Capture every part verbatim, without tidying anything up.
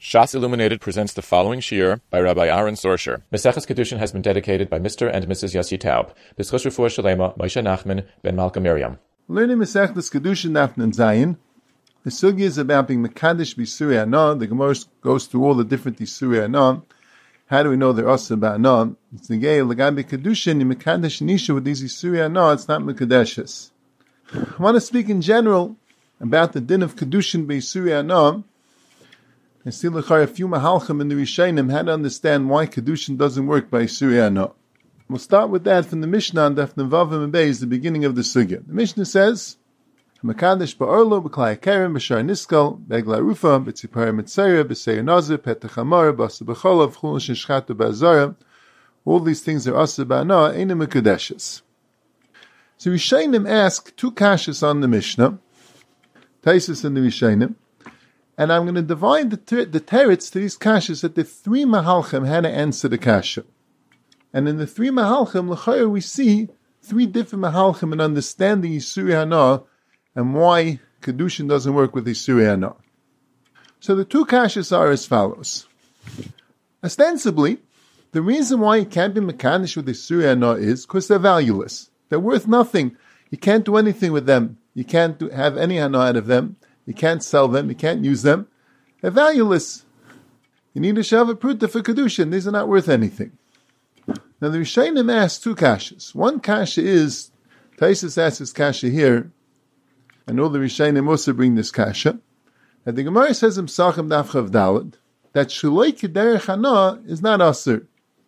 Shas Illuminated presents the following shiur by Rabbi Aaron Sorsher. Maseches Kedushin has been dedicated by Mister and Missus Yossi Taub. B'schus Refuah Shalema, Moshe Nachman, Ben Malka Miriam. Learning Maseches Kedushin Daf Nun Zayin. The sugya is about being Mekadesh B'Isurei Hana. The Gemara goes through all the different Isurei Hana. How do we know they're also ba'ana? It's the gay L'gabi Kedushin, the Mekadesh Nisha with these Isurei Hana, it's not Mekadeshes. I want to speak in general about the din of Kedushin B'Isurei Hana. I see a few mahalchim in the Rishonim how to understand why Kedushin doesn't work by Isurei Hana. We'll start with that from the Mishnah on Daf Nevav and Beis, the beginning of the sugya. The Mishnah says, Mekadesh ba'orlo b'klai hakerem b'shar niskal b'egla rufa b'tzipar mitzayra b'seir nazir petach hamar b'asa b'cholav chul shishchatu b'azara. All these things are asa ba'ana ain't mekadeshes. So Rishonim ask two kashas on the Mishnah, Taisus and the Rishonim. And I'm going to divide the, ter- the teretz to these kashas that the three mahalchim had to answer the kasha. And in the three mahalchim, l'chayr, we see three different mahalchim in understanding Isurei Hana and why Kedushin doesn't work with Isurei Hana. So the two kashas are as follows. Ostensibly, the reason why you can't be mekadesh with Isurei Hana is because they're valueless. They're worth nothing. You can't do anything with them. You can't do, have any Hana out of them. You can't sell them. You can't use them. They're valueless. You need a Shava Pruta for Kedushin. These are not worth anything. Now the Rishonim ask two kashas. One kasha is, Taisus asks this kasha here, and all the Rishonim also bring this kasha, that the Gemara says in Psachim Daf Chav Daled, that Shaloi Kederech Hana is not asur.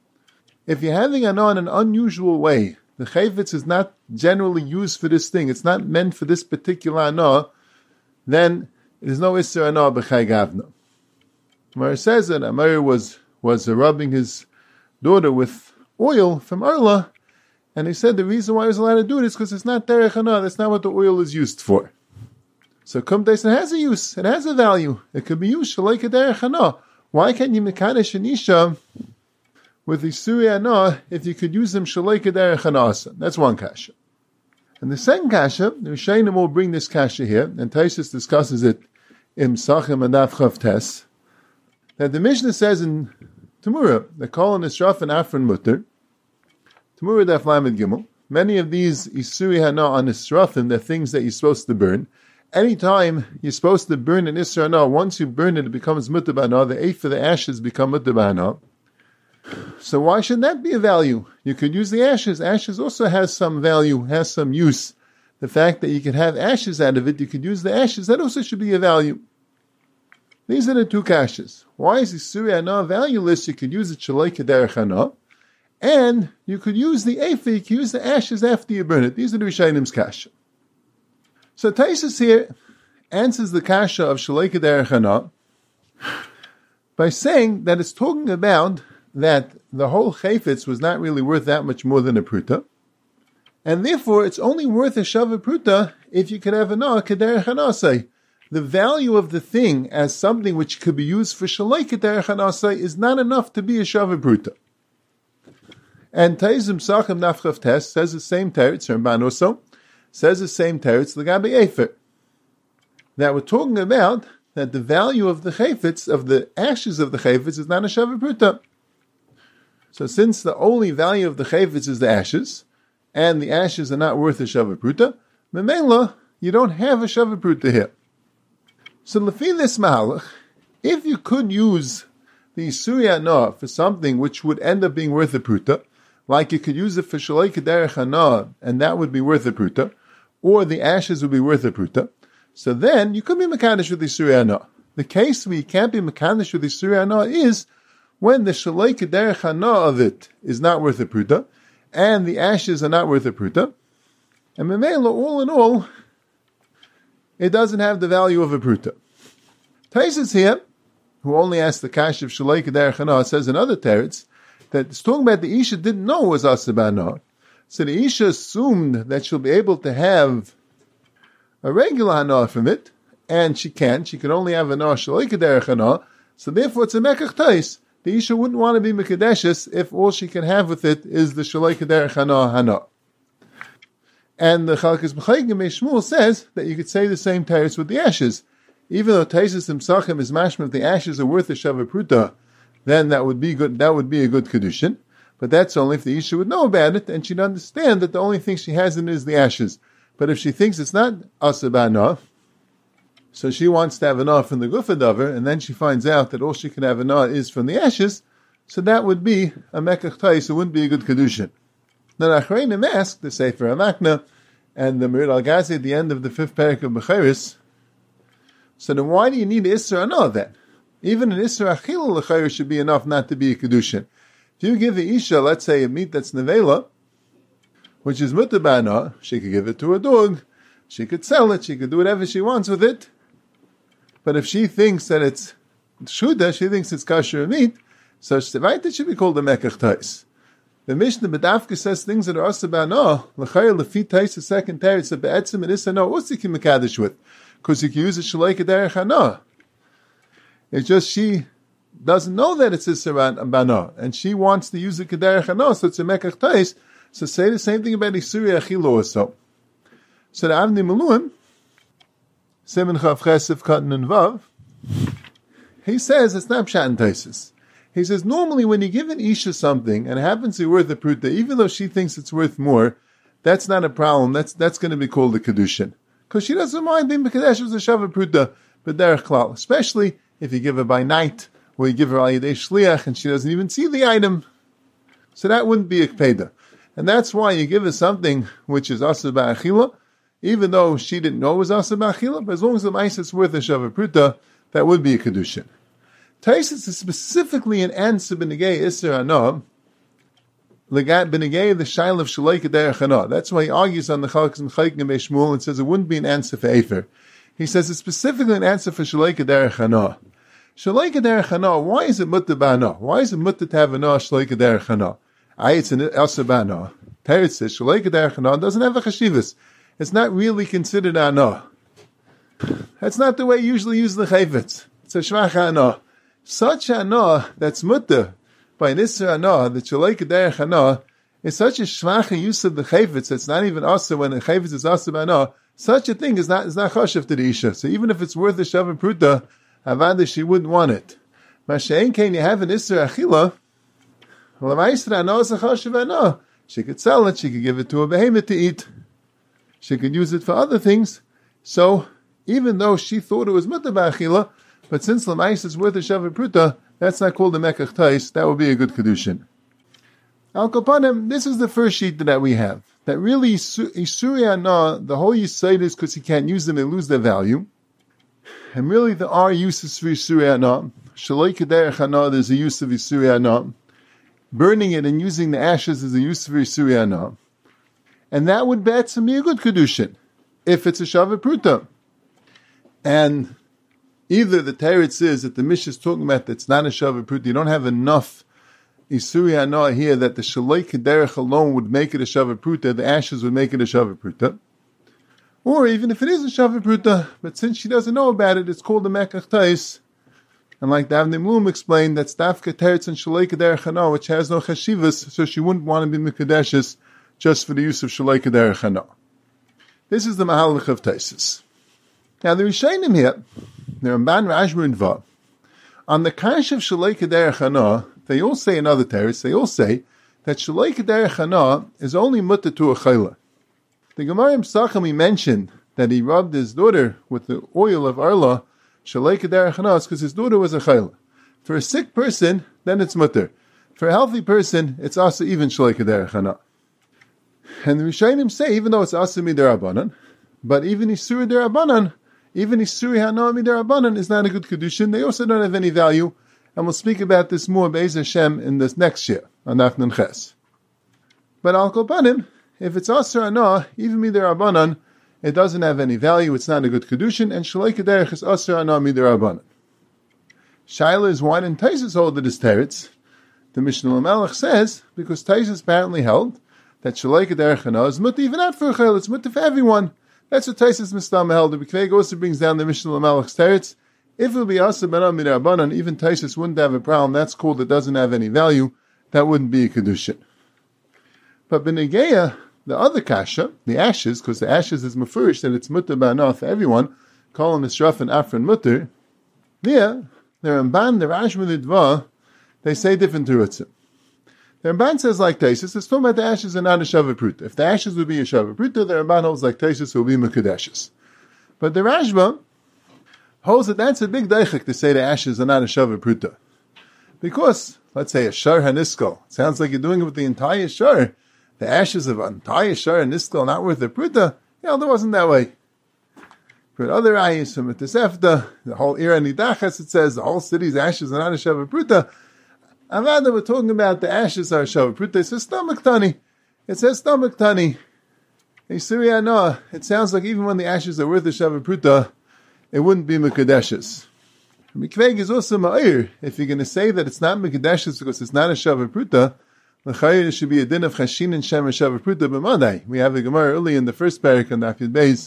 If you're having Hana in an unusual way, the Chayvetz is not generally used for this thing, it's not meant for this particular Hana, then it is no Isser Hana b'chai gavna. Gemara says that Amir was, was uh, rubbing his daughter with oil from Arla, and he said the reason why he was allowed to do it is because it's not Derech Hana, that's not what the oil is used for. So Kumtais, it has a use, it has a value. It could be used Shalei Derech Hana. Why can't you Mekadesh an Isha with Isurei Hana if you could use them Shalei Derech Hana? That's one kasha. And the second kasha, the Rishonim will bring this kasha here, and Taisus discusses it in Psachim and Daf Chav Tes, that the Mishnah says in Tamura, the Kol and Nisraf and Afron Mutter, Tamura Daf Lamed Gimel, many of these Isurei Hana on Nisrafim, they're things that you're supposed to burn. Anytime you're supposed to burn an Isurei Hana, once you burn it, it becomes Mutter B'Hana, the eighth of the ashes become Mutter B'Hana. So why should that be a value? You could use the ashes. Ashes also has some value, has some use. The fact that you can have ashes out of it, you could use the ashes, that also should be a value. These are the two kashas. Why is Isurei Hana valueless? You could use it Shalei Kederech Hana, and you could use the ephah, you could use the ashes after you burn it. These are the Rishonim's kasha. So Taisus here answers the kasha of Shalei Kederech Hana by saying that it's talking about that the whole chayfetz was not really worth that much more than a pruta, and therefore it's only worth a shava pruta if you could have a na kederech hanasai. The value of the thing as something which could be used for shalai kederech hanasai is not enough to be a shava pruta. And Taizim Sachem Nafchav Tes says the same teretz, Ramban also says the same teretz l'gabi efer, that we're talking about that the value of the chayfetz, of the ashes of the chayfetz, is not a shava pruta. So since the only value of the chayfetz is the ashes, and the ashes are not worth a shava pruta, memela, you don't have a shava pruta here. So lefi this mahalach, if you could use the Isurei Hana for something which would end up being worth a pruta, like you could use it for Shalei Kederech Hana, and that would be worth a pruta, or the ashes would be worth a pruta, so then you could be mekadesh with the Isurei Hana. The case where you can't be mekadesh with the Isurei Hana is when the Shalei Kederech Hana of it is not worth a pruta, and the ashes are not worth a pruta, and memela, all in all, it doesn't have the value of a pruta. Taisus here, who only asked the kash of Shalei Kederech Hana, says in other teretz that it's talking about the Isha didn't know it was Asa B'Hana. So the Isha assumed that she'll be able to have a regular Hana from it, and she can't. She can only have a Hana Shalei Kederech Hana, so therefore it's a Mekach Tais. The Isha wouldn't want to be Mekadeshes if all she can have with it is the Shalei Kederech Hana Hana. And the Chalkas B'Chayim Shmuel says that you could say the same teretz with the ashes. even though Taisus Imsachim is mashma, if the ashes are worth a Shava Pruta, then that would be good, that would be a good Kedushin. But that's only if the Isha would know about it, and she'd understand that the only thing she has in it is the ashes. But if she thinks it's not Asa Ba'anah, so she wants to have enough from the Gufa Davar, and then she finds out that all she can have enough is from the ashes, so that would be a Mekach Tais, it wouldn't be a good Kedushin. Now the Achreinim asked the Sefer HaMakna, and the Merid Al-Ghazi at the end of the fifth parak of Bechiris, so then why do you need Isra Anah then? Even an Isra Achil L'chayr should be enough not to be a Kedushin. If you give the Isha, let's say, a meat that's Nevela, which is Mutter Ba'anah, she could give it to a dog, she could sell it, she could do whatever she wants with it. But if she thinks that it's Shuda, she thinks it's kosher meat, so it should be called a Mekach Tais. The Mishnah B'dafka says things that are Asa Ba'anah, L'chayr L'fi Tais, the second teretz, that Be'etzim and Issa no Usikim Mekadosh with, because you can use it Shalei K'derech Hanah. It's just she doesn't know that it's Issa Ba'anah, and she wants to use it K'derech Hanah, so it's a Mekach Tais. So say the same thing about Isuri Achilo also. So the Avnei Miluim, Simen Chav Chesef Katan and Vav, he says it's not Pshat and Taisus. He says normally when you give an Isha something and it happens to be worth a Pruta, even though she thinks it's worth more, that's not a problem. That's that's going to be called a Kedushin. Because she doesn't mind being B'Kadesh was a Shava Pruta, but Derech Klal. Especially if you give her by night, or you give her Al Yedei Shliach and she doesn't even see the item. So that wouldn't be a Kpeda. And that's why you give her something which is Asa Ba'achila, even though she didn't know it was Asa Ba'achila, but as long as the Ma'is is worth a Shava Pruta, that would be a Kedushin. Taisus is specifically an answer B'negei Isser Anah, B'negei the Shail of Shalei K'derech Hanah. That's why he argues on the Chalkas and Chayk and Shmuel and says it wouldn't be an answer for Efer. He says it's specifically an answer for Shalei K'derech Hanah. Shalei K'derech Hanah, why is it Mutta Ba'anah? Why is it Mutta to have Anah Shalei K'derech Hanah? Aye, it's an Asa Ba'anah. Teretz says Shalei K'derech Hanah doesn't have a Chashivas. It's not really considered Anah. That's not the way you usually use the Chayvetz. It's a Shvach Anah. Such Anah that's Mutta by an Isra Anah, the Shalei K'derech Hanah, is such a Shvach use of the Chayvetz. It's not even Asa when the Chayvetz is Asa Ba'anah. Such a thing is not is not Chashav to the Isha. So even if it's worth a Shavan Pruta, Avada she wouldn't want it. Mashain Kain, you have an Isra Achila. Well, if Isra Anah is a Chashav Anah, she could sell it, she could give it to a behemoth to eat. She could use it for other things. So, even though she thought it was Mutta Ba'achila, but since Lamais is worth a Shavat Pruta, that's not called a Mekach Tais, that would be a good Kedushin. Al Kopanim, this is the first sheet that we have. That really, Isuri Anah, the whole Yisayid is because you can't use them, they lose their value. And really there are uses for Isuri Anah. Shalei K'derech Hanah, there's a use of Isuri Anah. Burning it and using the ashes is a use of Isuri Anah. And that would bet to be a good Kedushin, if it's a Shavat Pruta. And either the Teretz is that the Mishnah is talking about that it's not a Shavat Pruta, you don't have enough Isuri Anah here that the Shalei K'derech alone would make it a Shavat Pruta, the ashes would make it a Shavat Pruta. Or even if it is a Shavat Pruta, but since she doesn't know about it, it's called a Mekach Tais. And like the Avnei Miluim explained, that's Dafka Teretz and Shalei K'derech Hanah, which has no Chashivas, so she wouldn't want to be Mekadeshes just for the use of Shalei K'derech Hanah. This is the Mahalach of Taisus. Now the Rishonim here, the Ramban, Rashba, and Vav, on the Kash of Shalei K'derech Hanah, they all say another teretz, they all say that Shalei K'derech Hanah is only mutter to a chayla. The Gemara Psachim, he mentioned that he rubbed his daughter with the oil of Arla, Shalei K'derech Hanah, because his daughter was a chayla. For a sick person, then it's mutter. For a healthy person, it's also even Shalei K'derech Hanah. And the Rishonim say, even though it's Asa Midarabanan, but even Isuri Darabanan, even Isuri Hanah Midarabanan is not a good Kedushin. They also don't have any value. And we'll speak about this more, Be'ez Hashem, in this next year, on Afnan Ches. But Al Kopanim, if it's Asa Hanah, even Midarabanan, it doesn't have any value, it's not a good Kedushin, and Shalei K'derech is Asa Hanah Midarabanan. Shaila is why didn't Taisus hold it as teretz? The Mishnah Lamelech says, because Taisus apparently held that Shalei K'derech Hanah is mutter even not for a chayil, it's mutter for everyone. That's what Taisus Mistam held. The B'Kveig also brings down the Mishnah Lamelech's teretz. If it would be Asa B'nah Midarabanan, even Taisus wouldn't have a problem. That's called it doesn't have any value. That wouldn't be a Kedushin. But B'Negeya, the other kasha, the ashes, because the ashes is mafurish that it's mutter ba'anah for everyone, Kol Misraf and Afran Mutter, there, the Ramban, the Rashba, the Dva, they say different terutzim. The Ramban says like Taisus, it's talking about the ashes are not a Shava Pruta. If the ashes would be a Shava Pruta, the Ramban holds like Taisus, it will be Mekudeshes. But the Rashba holds that that's a big daichik to say the ashes are not a Shava Pruta. Because, let's say a Shar HaNiskal, sounds like you're doing it with the entire Shar. The ashes of an entire Shar HaNiskal are not worth a Pruta. Yeah, that wasn't that way. For other ayis from Tesefta, the whole Ira Nidachas, it says the whole city's ashes are not a Shava Pruta. Avada, we're talking about the ashes are a Shava Pruta. It says stomach tani. It says stomach tani. In Syria, no. It sounds like even when the ashes are worth a Shava Pruta, it wouldn't be Mekudeshes. Mikveg is also ma'ir. If you're going to say that it's not Mekudeshes because it's not a Shava Pruta, l'chayir should be a din of Chashin and Shem Shava Pruta b'madai. We have a Gemara early in the first parak on Daf Yud Beis.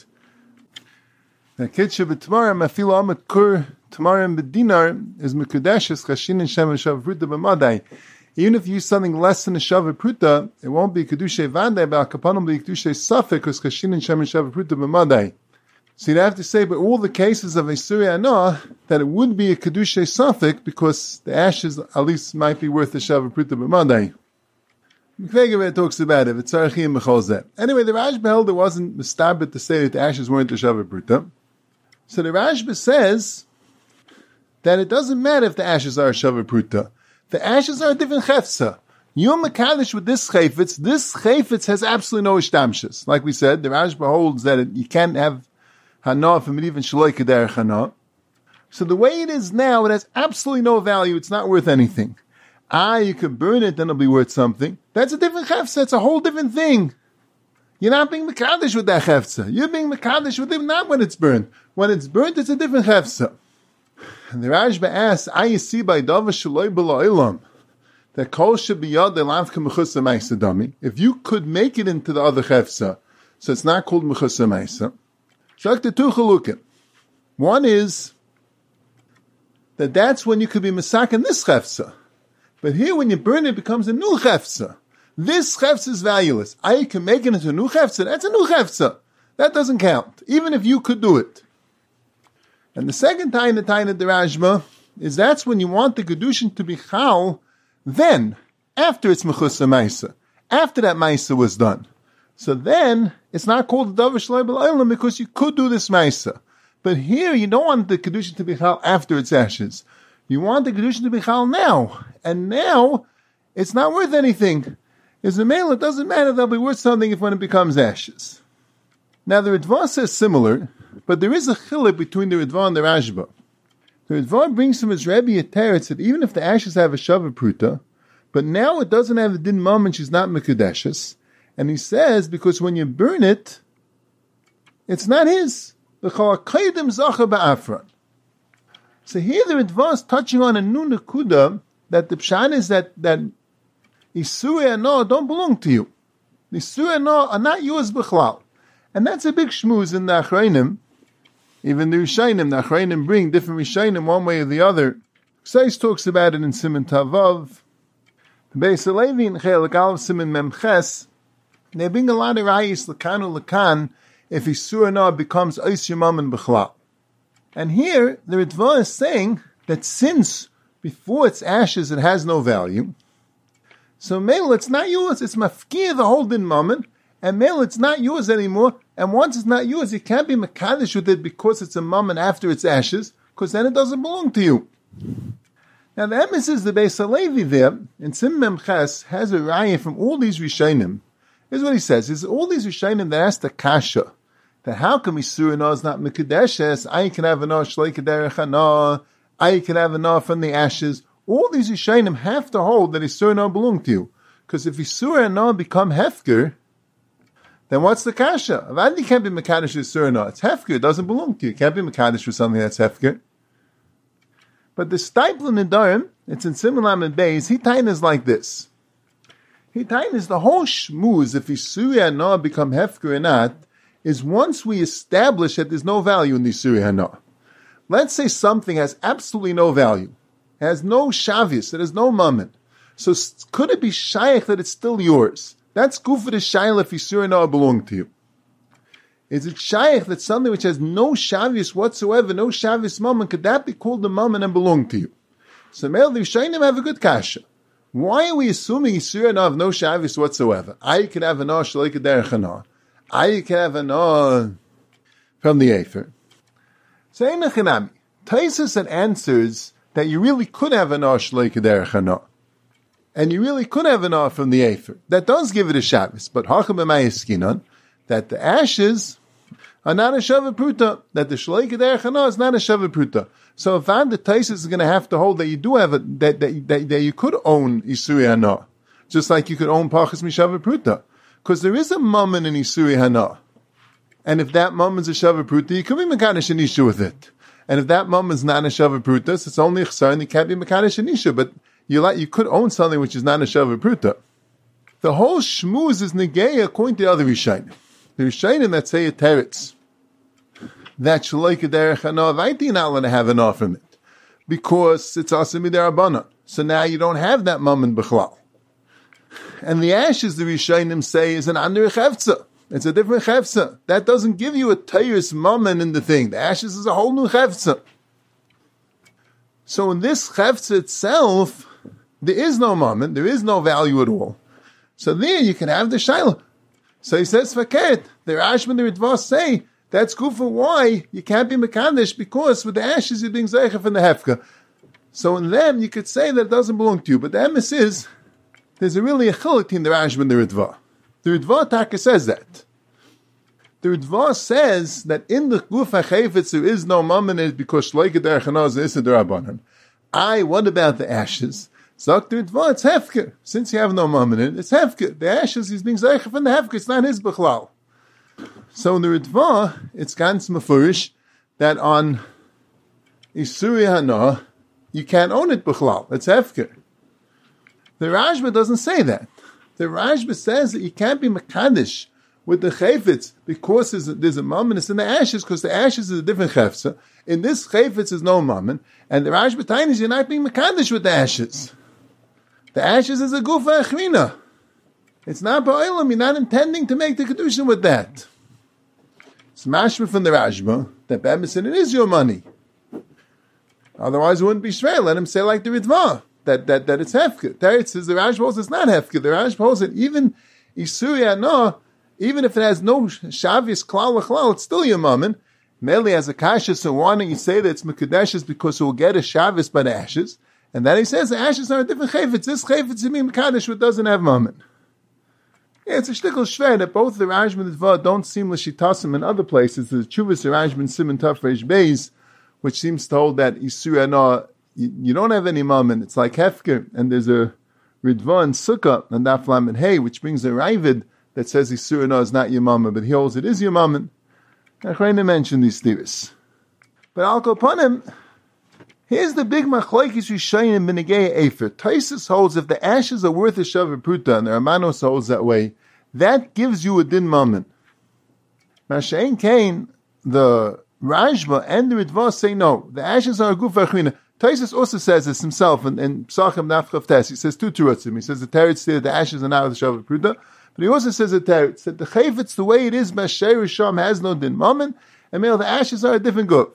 The kitcha b'tmarim afil amat kur tmarim b'dinar is Mekudeshes Chashin and Shem Shava Pruta b'madai. Even if you use something less than a Shava Pruta, it won't be Kedushay Vandai, but Akapanim will be Kedushay Safek, because Kashin and Shem and Shava Pruta b'madai. So you'd have to say, but all the cases of a Surya Anah, that it would be a Kedushay Safek, because the ashes at least might be worth a Shava Pruta b'madai. Mikvegaveh talks about it, it's Arachim Mecholzeh. Anyway, the Rashba held it wasn't mistabit to say that the ashes weren't a Shava Pruta. So the Rashba says that it doesn't matter if the ashes are a Shava Pruta. The ashes are a different chefza. You're mekadesh with this chayfetz. This chayfetz has absolutely no ishtamshus. Like we said, the Rashba holds that it, you can't have hana from it even shaloi kederech hana. So the way it is now, it has absolutely no value. It's not worth anything. Ah, you could burn it, then it'll be worth something. That's a different chefza. It's a whole different thing. You're not being mekadesh with that chefza. You're being mekadesh with it not when it's burned. When it's burnt, it's a different chefza. And the Rashba asks, I see by Dava Shaloi B'La'ilam, that Kol should be Yad Elavka Mechusa Maisa Dami. If you could make it into the other Chefsa, so it's not called Mechusa Maisa. So like the two Chalukim. One is that that's when you could be Masak in this Chefsa. But here when you burn it, it becomes a new Chefsa. This Chefsa is valueless. I can make it into a new Chefsa. That's a new Chefsa. That doesn't count. Even if you could do it. And the second time, the time of the Rashba, is that's when you want the Kedushin to be Chal, then, after it's Mechusa Maisa. After that Maisa was done. So then, it's not called the Davar Shaloi B'La'ilam because you could do this Maisa. But here, you don't want the Kedushin to be Chal after its ashes. You want the Kedushin to be Chal now. And now, it's not worth anything. As a male, it doesn't matter, they'll be worth something if when it becomes ashes. Now, the Ritva says similar, but there is a chiluk between the Ritva and the Rashba. The Ritva brings from his Rebbe a teretz that even if the ashes have a Shava Pruta, but now it doesn't have a din mom and she's not Mekudeshes, and he says, because when you burn it, it's not his. So here the Ritva is touching on a new nekuda, that the pshan is that, that Isurei Anah don't belong to you. The Isurei Anah are not yours b'chlal. And that's a big shmooze in the Achrayim. Even the Rishayim, the Achrayim bring different Rishayim one way or the other. Ksais talks about it in Siman Tavav. The Beis Halevi in Chelik Aleph Siman Memches, they bring a lot of rayis l'kan l'kan if Isur Anah becomes Eis Yamam and B'chlal. And here, the Ritva is saying that since before its ashes it has no value, so Mele, it's not yours, it's mafkir the whole din moment, and Mele, it's not yours anymore, and once it's not yours, you can't be mekadesh with it because it's a moment after its ashes, because then it doesn't belong to you. Now the emphasis the Beis Halevi there, in Sim Memches, has a raya from all these Rishonim. Here's what he says, is all these Rishonim that ask the kasha, that how come Isur Anah is not Mekudeshes, I can have Anah Shlei Kederech Anah, I can have Anah from the ashes. All these Rishonim have to hold that Isur Anah belong to you. Because if Isur Anah become Hefker, then what's the kasha? Avadi can't be Mekadesh with Isur Anah. It's Hefker, it doesn't belong to you. It can't be Mekadesh with something that's Hefker. But the Stipler Nedarim, it's in Simulam and Beis, Hitain is like this. Hitain is the whole shmooze, if Isur Anah become Hefker or not, is once we establish that there's no value in the Isur Anah. Let's say something has absolutely no value. It has no shavius, it has no moment. So could it be shaykh that it's still yours? That's good for the shayla if Isur Anah belong to you. Is it shaykh that something which has no shavis whatsoever, no shavis mammon, could that be called the mammon and belong to you? So Meil the Rishayim have a good kasha. Why are we assuming Yisur Anah have no shavis whatsoever? I could have an Anah shalik derech Anah. I could have an Anah from the Efer. So Einachinami, Taisus and answers that you really could have an Anah shalik derech Anah. And you really could have an Anah from the Efer. That does give it a shavis, but Hacham B'mayiskinon, that the ashes are not a Shava Pruta, that the Shleika Derech Anah is not a Shava Pruta. So if I'm the Taisus is going to have to hold that you do have a, that, that, that, that you could own Isuri Hana, just like you could own Pachas Mishava Pruta. Because there is a Mammon in Isuri Hana. And if that Mammon's a Shava Pruta, you could be Mekadosh Anisha with it. And if that Mammon's not a Shava Pruta, so it's only a Chsar and you can't be Mekadosh Anisha, but you like, you could own something which is not a Shava Pruta. The whole shmooze is negay according to the other Rishayim. The Rishayim that say a teretz, that shleika derech Anah, right, you're not allowed to have an off from it, because it's asim mid'Rabbanan. So now you don't have that mammon b'chlal. And the ashes, the Rishayim say, is an under chefza. It's a different chefza. That doesn't give you a teres mammon in the thing. The ashes is a whole new chefza. So in this chefza itself, there is no mammon, there is no value at all. So there you can have the shayla. So he says, Faket, the Rashba and the Ritva say, that's good for why you can't be Mekadosh, because with the ashes you're being Zeichef and the Hefka. So in them, you could say that it doesn't belong to you. But the emes is, there's a really a chiluk in the Rashba and the Ritva. The Ritva Taka says that. The Ritva says that in the Guf HaChayfetz there is no mammon in it because Shleika Derech Anah is Issa D'Rabbanan. I, what about the ashes? Zok the Ritva, it's Hefker. Since you have no mammon in it, it's Hefker. The ashes, he's being Zeichef and the Hefker, it's not his Bechlal. So in the Ritva, it's ganz mefurish that on Isuri Hana, you can't own it Bechlal. It's Hefker. The Rashba doesn't say that. The Rashba says that you can't be Mekadosh with the Chayfetz because there's a, there's a mammon, it's in the ashes, because the ashes is a different Chefza. In this Chayfetz is no mammon, and the Rashba Tain is you're not being Mekadosh with the ashes. The ashes is a Gufa Achrina. It's not Ba'olam, you're not intending to make the Kedushin with that. It's mashma from the Rashba that B'emison, it is your money. Otherwise it wouldn't be Shrei. Let him say like the Ritva, that, that, that it's Hefker. Teretz says the Rashba holds it's not Hefker. The Rashba holds that even Isuri Anah, even if it has no Shavis Klal L'Chlal, it's still your mammon. Merely as a kasha, so why don't you say that it's Mekadeshes because it will get a Shavis by the ashes? And then he says the ashes are a different Chayfetz. This Chayfetz is being Mekadosh, which doesn't have mammon. Yeah, it's a shtickle shver that both the Rashba and the Dvar don't seem l'shitasim in other places. The Chuvas Rashba and Simon Taf Reish Beis, which seems to hold that Isur Anah, you, you don't have any mammon, it's like Hefker, and there's a Ritva and Sukkah and Daf Lamed Hey, which brings a Ravid that says Isur Anah is not your mammon, but he holds it is your mammon. I'm going to mention these theories. But I'll go upon him. Here's the big machlokes Rishayim b'negei Efer. Taisus holds if the ashes are worth a Shava Pruta, and the Ramanos holds that way, that gives you a din mammon. Mashain Kain, the Rashba and the Ritva say no. The ashes are a Gufa Achrina. Taisus also says this himself in, in Psachim Nafchav Tes. He says two terutzim. He says the teretz says the ashes are not with the Shava Pruta, but he also says the teretz that the Chayfetz, the way it is, Mashay Risham has no din mammon, and male the ashes are a different guf.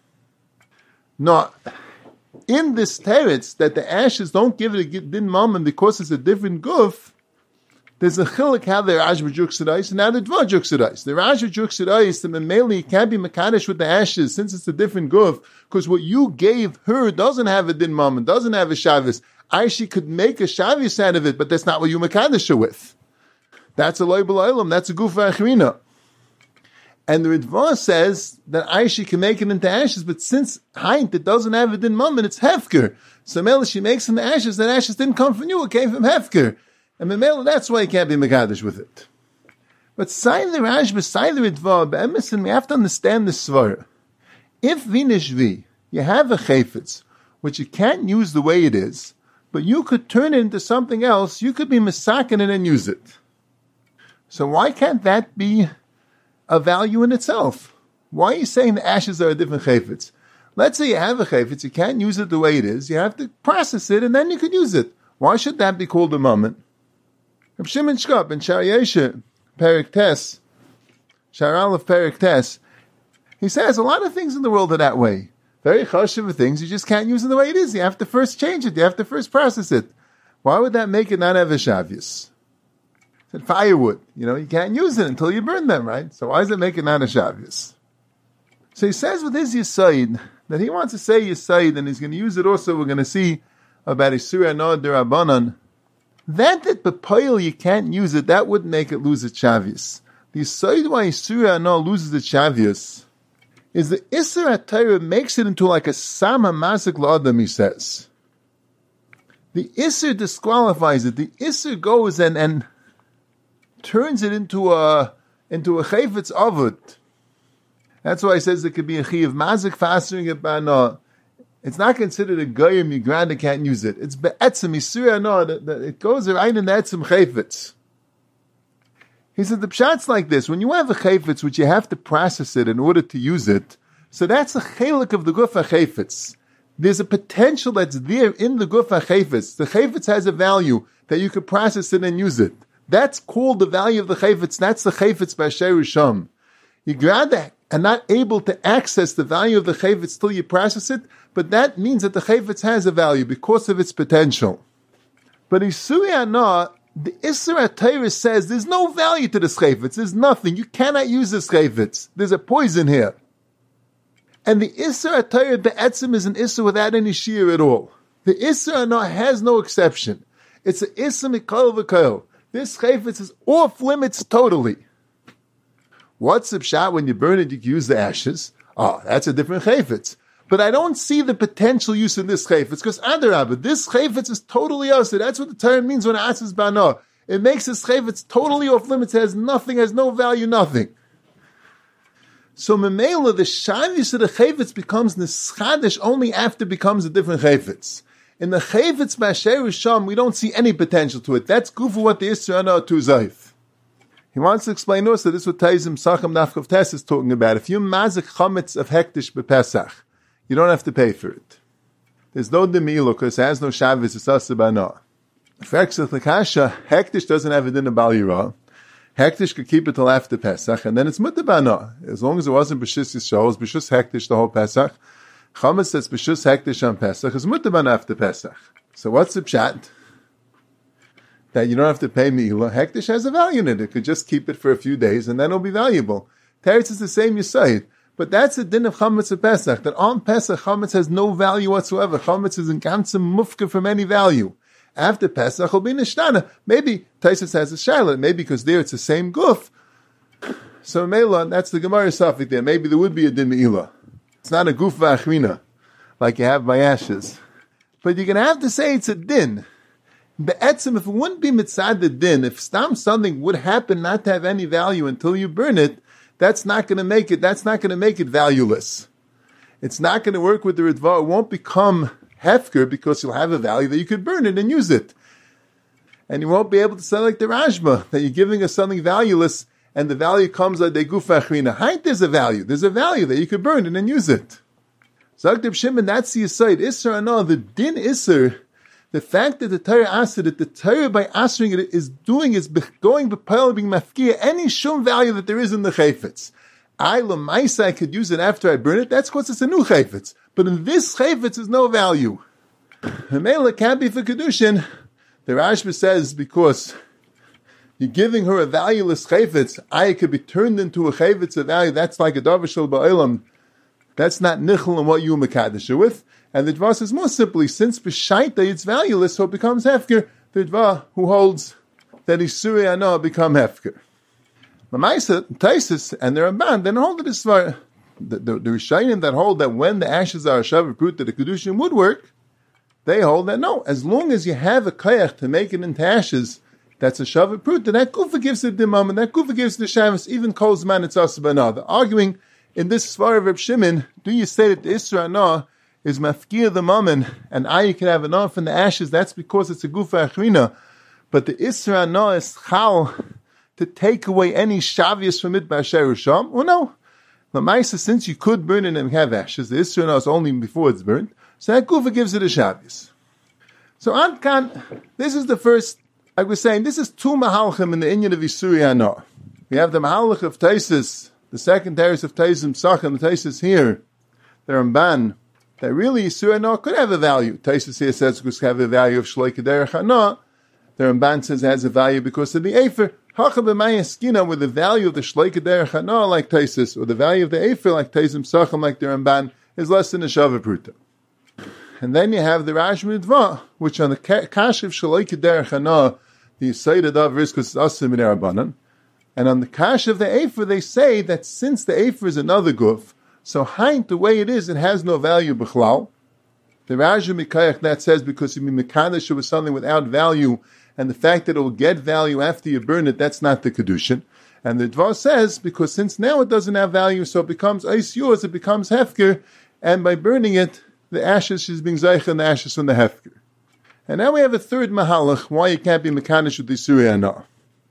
Now, in this teretz that the ashes don't give it a din mammon because it's a different guf, there's a chiluk how the Rashba Juksidais and how the Dvar Juksidais. The Rashba Juksidais, the Memeli can't be Mekadosh with the ashes since it's a different guf, because what you gave her doesn't have a din mammon, doesn't have a shavis. Aishi could make a shavis out of it, but that's not what you Mekadosh her with. That's a loy b'loylam, that's a gufa achrina. And the Ritva says that Aishi can make it into ashes, but since Haint, it doesn't have a din mammon, it's Hefker. So Mela, she makes in the ashes, that ashes didn't come from you, it came from Hefker. And Mela, that's why you can't be Mekadosh with it. But sign the Rashba, sign the Ritva, B'emesin, we have to understand the Svara. If Vinishvi, you have a Chayfetz, which you can't use the way it is, but you could turn it into something else, you could be Masakin it and use it. So why can't that be a value in itself? Why are you saying the ashes are a different chayfetz? Let's say you have a chayfetz, you can't use it the way it is, you have to process it and then you could use it. Why should that be called a mammon? Reb Shimon Shkop in Shar Yeshe, Perik Tes, Sharal of Perik Tes, he says a lot of things in the world are that way. Very chashuv things, you just can't use it the way it is. You have to first change it. You have to first process it. Why would that make it not have a shavius? Said firewood. You know, you can't use it until you burn them, right? So why does it make it not a shavius? So he says with his yisaid that he wants to say yisaid, and he's going to use it also. We're going to see about Isur Anah Derabanan. That that bepoil you can't use it, that wouldn't make it lose its shavius. The yisaid why Isur Anah loses its shavius is the Isur HaTorah makes it into like a Sama Mazik L'Adam, he says. The Isur disqualifies it. The Isur goes and, and turns it into a into a Chayfetz Avot. That's why he says it could be a Chiv Mazik for Asering it Ba'anah. It's not considered a Goyim, you granda can't use it. It's Be'etzim, Isur Anah, it goes right in the Etzim Chayfetz. He said the pshat's like this: when you have a chayfetz, which you have to process it in order to use it, so that's a chelik of the guf chayfetz. There's a potential that's there in the guf chayfetz. The chayfetz has a value that you could process it and use it. That's called the value of the chayfetz. That's the chayfetz b'asher u'sham. You grab and not able to access the value of the chayfetz till you process it, but that means that the chayfetz has a value because of its potential. But Isur Anah, the Isur HaTorah says there's no value to this chayfetz. There's nothing. You cannot use this chayfetz. There's a poison here. And the Isur HaTorah be'etzim is an Isur without any shear at all. The Isur Anah has no exception. It's an Isur mikol v'kol. This chayfetz is off limits totally. What's the pshat when you burn it, you can use the ashes? Oh, that's a different chayfetz. But I don't see the potential use in this chayfetz, because adarabah, this chayfetz is totally us. That's what the term means when it asks bana. It makes this chayfetz totally off limits, has nothing, has no value, nothing. So memela, the shavius of the chayfetz becomes nischadesh only after it becomes a different chayfetz. In the chayfetz b'asher u'sham, we don't see any potential to it. That's gufu what the Isur Anah to zayif. He wants to explain also, this is what Taizim Sacham Nafkav Tes is talking about. If you mazik chametz of hektish b'pesach, you don't have to pay for it. There's no demilu because it has no shavis. It's asa b'anah. Fexach l'kasha, hektish doesn't have a din of bal yirah. Hektish could keep it till after Pesach, and then it's mutter b'anah. As long as it wasn't b'shus yisrael, it's b'shus hektish the whole Pesach. Chametz that's b'shus hektish on Pesach is mutter b'anah after Pesach. So what's the pshat? That you don't have to pay mi'ila. Hektish has a value in it. It could just keep it for a few days, and then it'll be valuable. Teretz is the same yisayid. But that's the din of chametz of Pesach, that on Pesach, chametz has no value whatsoever. Chametz is in ganzem mufka from any value. After Pesach, it'll be nishtana. Maybe Taisus has a shayla, maybe because there it's the same guf. So Mela, that's the Gemara suffix there. Maybe there would be a din me'ilah. It's not a guf v'achrina, like you have by ashes. But you're going to have to say it's a din. Be'etzim, if it wouldn't be mitzad the din, if stam something would happen not to have any value until you burn it, that's not going to make it, that's not going to make it valueless. It's not going to work with the Ritva. It won't become hefker because you'll have a value that you could burn it and use it. And you won't be able to sound like the Rashba, that you're giving us something valueless and the value comes like the gufa achrina. Height, there's a value. There's a value that you could burn it and use it. Zagdib Shimon, that's the Yisayid. Isser Anah, the din Isser, the fact that the Torah asked it, the Torah by answering it is doing, is going b'payel, being mafkia, any shum value that there is in the chayfetz. I, l'maisa, I could use it after I burn it, that's because it's a new chayfetz. But in this chayfetz, there's no value. Hamela can't be for Kedushin. The Rashba says, because you're giving her a valueless chayfetz, I could be turned into a chayfetz of value, that's like a davashal ba'olam. That's not nichel and what you mekadesh with. And the Dvar says more simply, since b'shaita it's valueless, so it becomes hefker. The Dvar who holds that Isur Anah become hefker. Lamaisa, Taisus, and the Ramban, then hold this Dvar. The, the, the Rishayim that hold that when the ashes are a shavu prut that the Kedushin would work, they hold that no, as long as you have a kayach to make it into ashes, that's a shavu prut, then that kufa gives it the dimam, and that kufa gives the shavis, even calls man it's asa b'anah. They're arguing in this Svar of Reb Shimon, do you say that the Isur Anah is mafkir the mammon, and I you can have enough in the ashes, that's because it's a gufa achrina. But the Isur Anah is chal to take away any shavius from it by Asher Usham. Well, no. Lamaisa, since you could burn it and have ashes, the Isur Anah is only before it's burnt, so that gufa gives it a shavius. So Adkan, this is the first, I was saying, this is two mahalchim in the inyan of Isur Anah. We have the Mahalach of Taisus, the second teres of Taisim Sachem, the Taisus here, the Ramban, that really Yisur Hana could have a value. Taisus here says because it have a value of Shloi Kederech Hana. The Ramban says it has a value because of the Efer. Hacha b'maya skina, with the value of the Shloi Kederech Hana like Taisus, or the value of the Efer like Taisim Sachem like the Ramban, is less than a Shava Pruta. And then you have the Rash Midva, which on the Kash of Shloi Kederech Hana, the Yisayda Dav is because it's Asim in Arabanan. And on the Kash of the Efer, they say that since the Efer is another guf, so Haint, the way it is, it has no value b'chlal. The Raja Mikayach that says because you mean Mekadesh was something without value, and the fact that it will get value after you burn it, that's not the Kedushin. And the Dvar says, because since now it doesn't have value, so it becomes Eis yours, it becomes Hefker, and by burning it, the ashes is being Zeich and the ashes from the Hefker. And now we have a third Mahalach, why you can't be Mekadesh with the Surya Anah.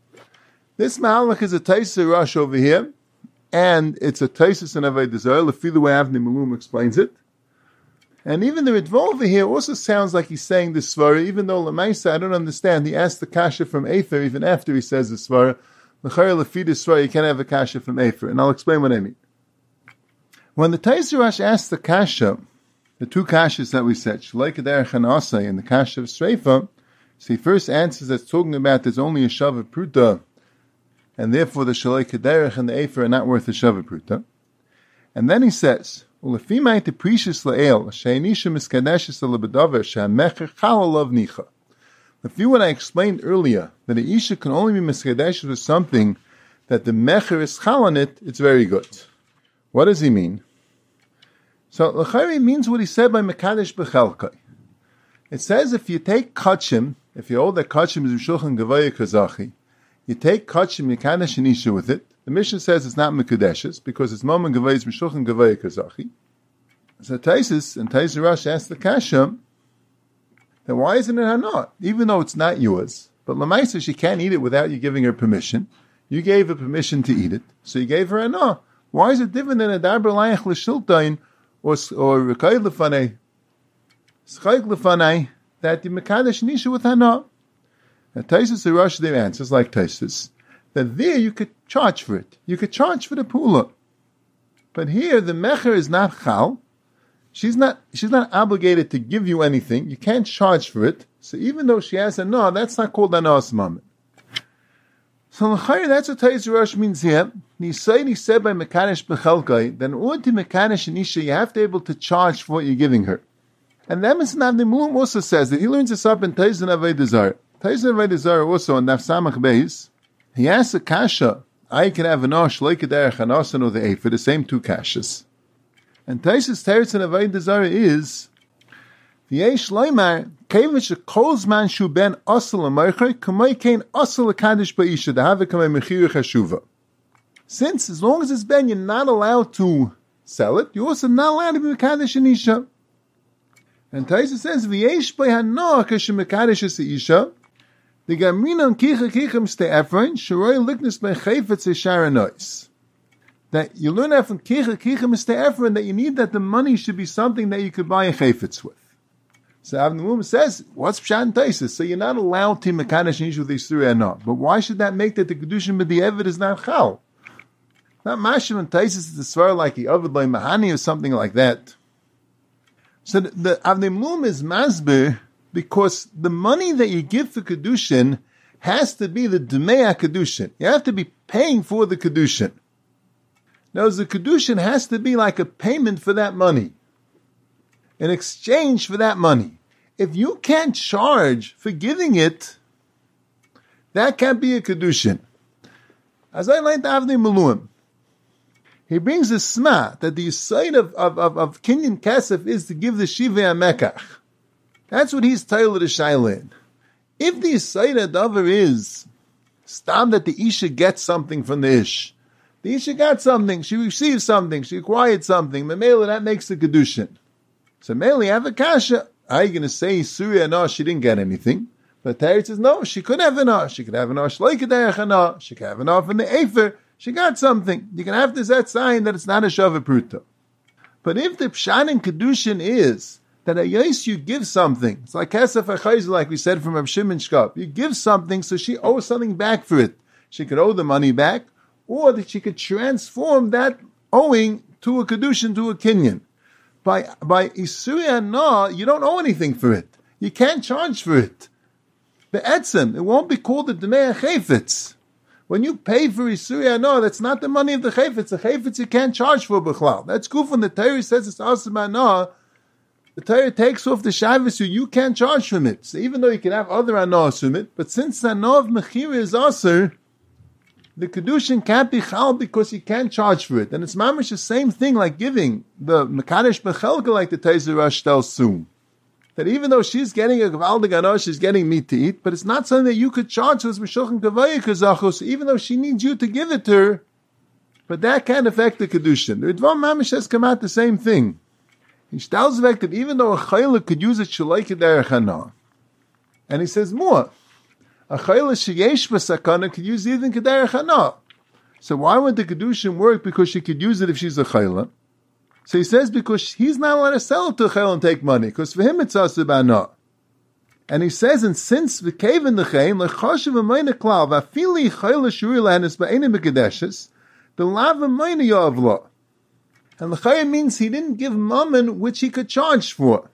This Mahalach is a Taisa Rush over here, and it's a Taisus in Avodah Zarah. The way Avnei Malum explains it. And even the Ritva over here also sounds like he's saying the Svara, even though Lamaisa, I don't understand. He asked the Kasha from Efer even after he says the Svara. L'chayr lefi the Svara, you can't have a Kasha from Efer. And I'll explain what I mean. When the Taisa Rush asked the Kasha, the two Kashas that we said, Shloi Kederech Hana Asay and the Kasha of Sreifa, so he first answers that's talking about there's only a Shava Pruta, and therefore the Shloi Kederech and the Efer are not worth the Shava Pruta. And then he says, Ulefi ma'ite precious la'el, she'enisha miskadeshes alabadavar, she'amecher chal alav nicha. Lefi what I explained earlier, that a Isha can only be miskadeshes with something that the mecher is chal on it, it's very good. What does he mean? So, l'chayri means what he said by Mekadesh b'chelkai. It says if you take kachim, if you hold that kachim is Rishulchan Gavaya Kazachi, you take kachim, Mekadesh and Isha with it. The Mishnah says it's not Mekadeshes, because it's Mom and Gavaya is Rishulchan Gavaya Kazachi. So Taisus and Taisus Rush asked the Kasha, then why isn't it Hana? Even though it's not yours, but Lamaisa, she can't eat it without you giving her permission. You gave her permission to eat it, so you gave her Hana. Why is it different than a Darber Layach L'Shiltain, or or Rekayt Lefanei, Schayk Lefanei, that the Mekadesh Nisha with Hana? And Taisus Rush their answers like Taisus, that there you could charge for it. You could charge for the pula. But here the Mecher is not Chal. She's not she's not obligated to give you anything. You can't charge for it. So even though she has a no, that's not called Anas Mammon. So that's what Taisus Rush means here. Nisaini said by Mekadesh B'chalkai, then order to Mekadesh and Isha, you have to be able to charge for what you're giving her. And then Mister Avnei Malum also says that he learns this up in Taisus and Avodah Zarah. Taisus and Avodah Zarah also on Daf Samach Beis. He asks a kasha, I can have an osh like a derech and asan or the eight for the same two kashas. And Taisus Teretz and Avodah Zarah is the Eish Leimar Kevish a Kolzman Shu Ben Asal Amarchay Kamay Kain Asal Kaddish Ba'isha the Have Kamay Mechir Chashuva. Since as long as it's Ben, you're not allowed to sell it, you're also not allowed to be Mekadesh and Isha. And Taisus says V'yesh B'hanah Kashem Mekadesh is Isha. The Gamrina Kicha Kicham Ste Efrain Shoroi Liknus Ben Chayfetz Sharanois. That you learn that from Kicha Kicham Ste Efrain that you need that the money should be something that you could buy a Chayfetz with. So Avnei Malum says, what's Pshat and Taisus? So you're not allowed to Mekadesh and Isha with Yisur Hana. But why should that make that the Kedushin B'di'evet is not Chal? Not Mashim and Taisus is the Svar like the Ovid Loi Mahani or something like that. So the, the Avnei Malum is Masber because the money that you give for Kedushin has to be the Dmei Kedushin. You have to be paying for the Kedushin. Now the Kedushin has to be like a payment for that money. In exchange for that money. If you can't charge for giving it, that can't be a Kedushin. As I like the Avnei Malum, he brings a sma that the side of, of, of, of Kinyan Kesef is to give the Shivei HaMekach. That's what he's titled to Shailin. If the Yisayda Davar is stam that the Isha gets something from the Ish, the Isha got something, she received something, she acquired something, Memela, that makes the Kedushin. So Mele, have a kasha. Are you going to say Surya no, she didn't get anything? But Teretz says no, she could have an osh. She could have an osh like a derech an She could have an off in the Efer. She got something. You can have this that sign that it's not a Shava Pruta. But if the Pshan and Kedushin is that a yes you give something, it's like Kesef HaChayz, like we said from Rav Shimon Shkop. You give something so she owes something back for it. She could owe the money back, or that she could transform that owing to a kedushin, to a kinyan. By by Isuri Hana, you don't owe anything for it. You can't charge for it. Be'etzem, it won't be called the Demei HaChayfetz. When you pay for Isuri Hana, that's not the money of the Chayfetz. The Chayfetz you can't charge for B'chlal. That's good when the Torah says it's Asur Hana. The Torah takes off the Shavis, so you can't charge from it. So even though you can have other Hana from it, but since Hana of Mechira is Asur, the Kedushin can't be Chal because you can't charge for it. And it's mamish the same thing like giving the Mekadesh Bechelka like the Teizer Rosh tells soon. That even though she's getting a Gvaldig Hana, she's getting meat to eat, but it's not something that you could charge for as Meshulchan Kavaya Kazachos, even though she needs you to give it to her. But that can't affect the Kedushin. The Ridvan Mamish has come out the same thing. He tells the fact that even though a Chayla could use it Shalai Kederech Hana, and he says more, a chayla sheyesh b'sakana could use even kederech hana. So why would the kedushin work? Because she could use it if she's a chayla. So he says because he's not allowed to sell it to a chayla and take money, because for him it's asur b'hana. And he says, and since the cave in the chaim lechashav amayna klal v'afili chayla shuri lahanis ba'enim b'kedeshes the lav amayna yavla. And the chayim means he didn't give mammon which he could charge for.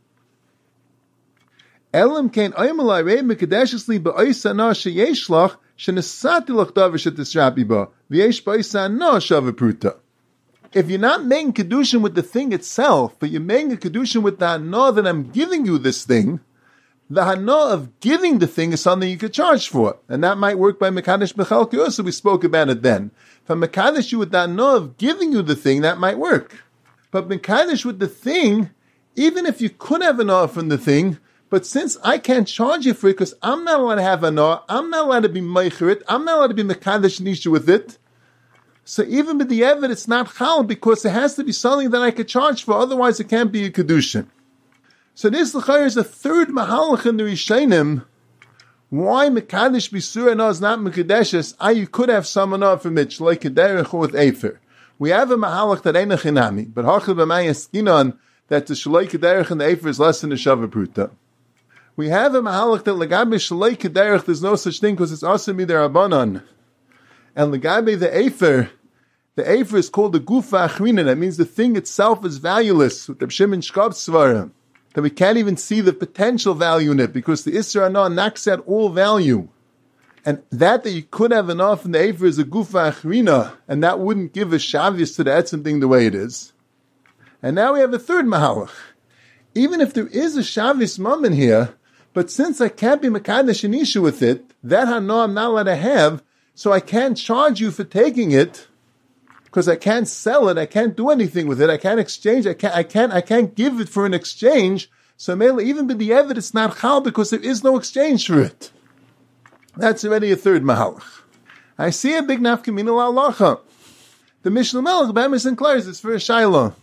Elam kein aymalai rei mekadeshesli ba'oisana sheyeshlach shenesati lach davish at tisrabi ba v'yesh ba'oisana shavapruta. If you're not making kedushin with the thing itself, but you're making a kedushin with the hana that I'm giving you this thing, the hana of giving the thing is something you could charge for, and that might work by mekadesh bechelki also. We spoke about it then. If I mekadesh you with the hana of giving you the thing, that might work. But mekadesh with the thing, even if you could have an hana from the thing, but since I can't charge you for it because I'm not allowed to have hana, I'm not allowed to be meicher it, I'm not allowed to be mekadesh nisha with it. So even with the evid, it's not chal because it has to be something that I could charge for. Otherwise, it can't be a kedushin. So this l'chayr is a third mahalach in the Rishonim. Why mekadesh b'sur hana is not mekadeshes? Ah, you could have some hana from it, like kederech or with efer. We have a mahalach that ain't a chinami, but hachal b'may eskinon that the shaloi kederech and the efer is less than the shavapruta. We have a mahalach that legabe shalei kederech, there's no such thing because it's asur midarabanan. And legabe the efer, the efer is called the gufa achrina. That means the thing itself is valueless. With the Shimon Shkab svara, that we can't even see the potential value in it because the isra hana knocks out all value. And that that you could have enough in the efer is a gufa achrina, and that wouldn't give a shavius to the etzim thing the way it is. And now we have a third mahalach. Even if there is a shavius mammon here, but since I can't be mekadesh and isha with it, that hana I'm not allowed to have, so I can't charge you for taking it, because I can't sell it, I can't do anything with it, I can't exchange, I can't, I can't, I can't give it for an exchange. So even with the evid, it's not chal because there is no exchange for it. That's already a third mahalach. I see a big nafkamina la'alacha. The Mishnah Melech, Bemis and Clares, is for a Shiloh.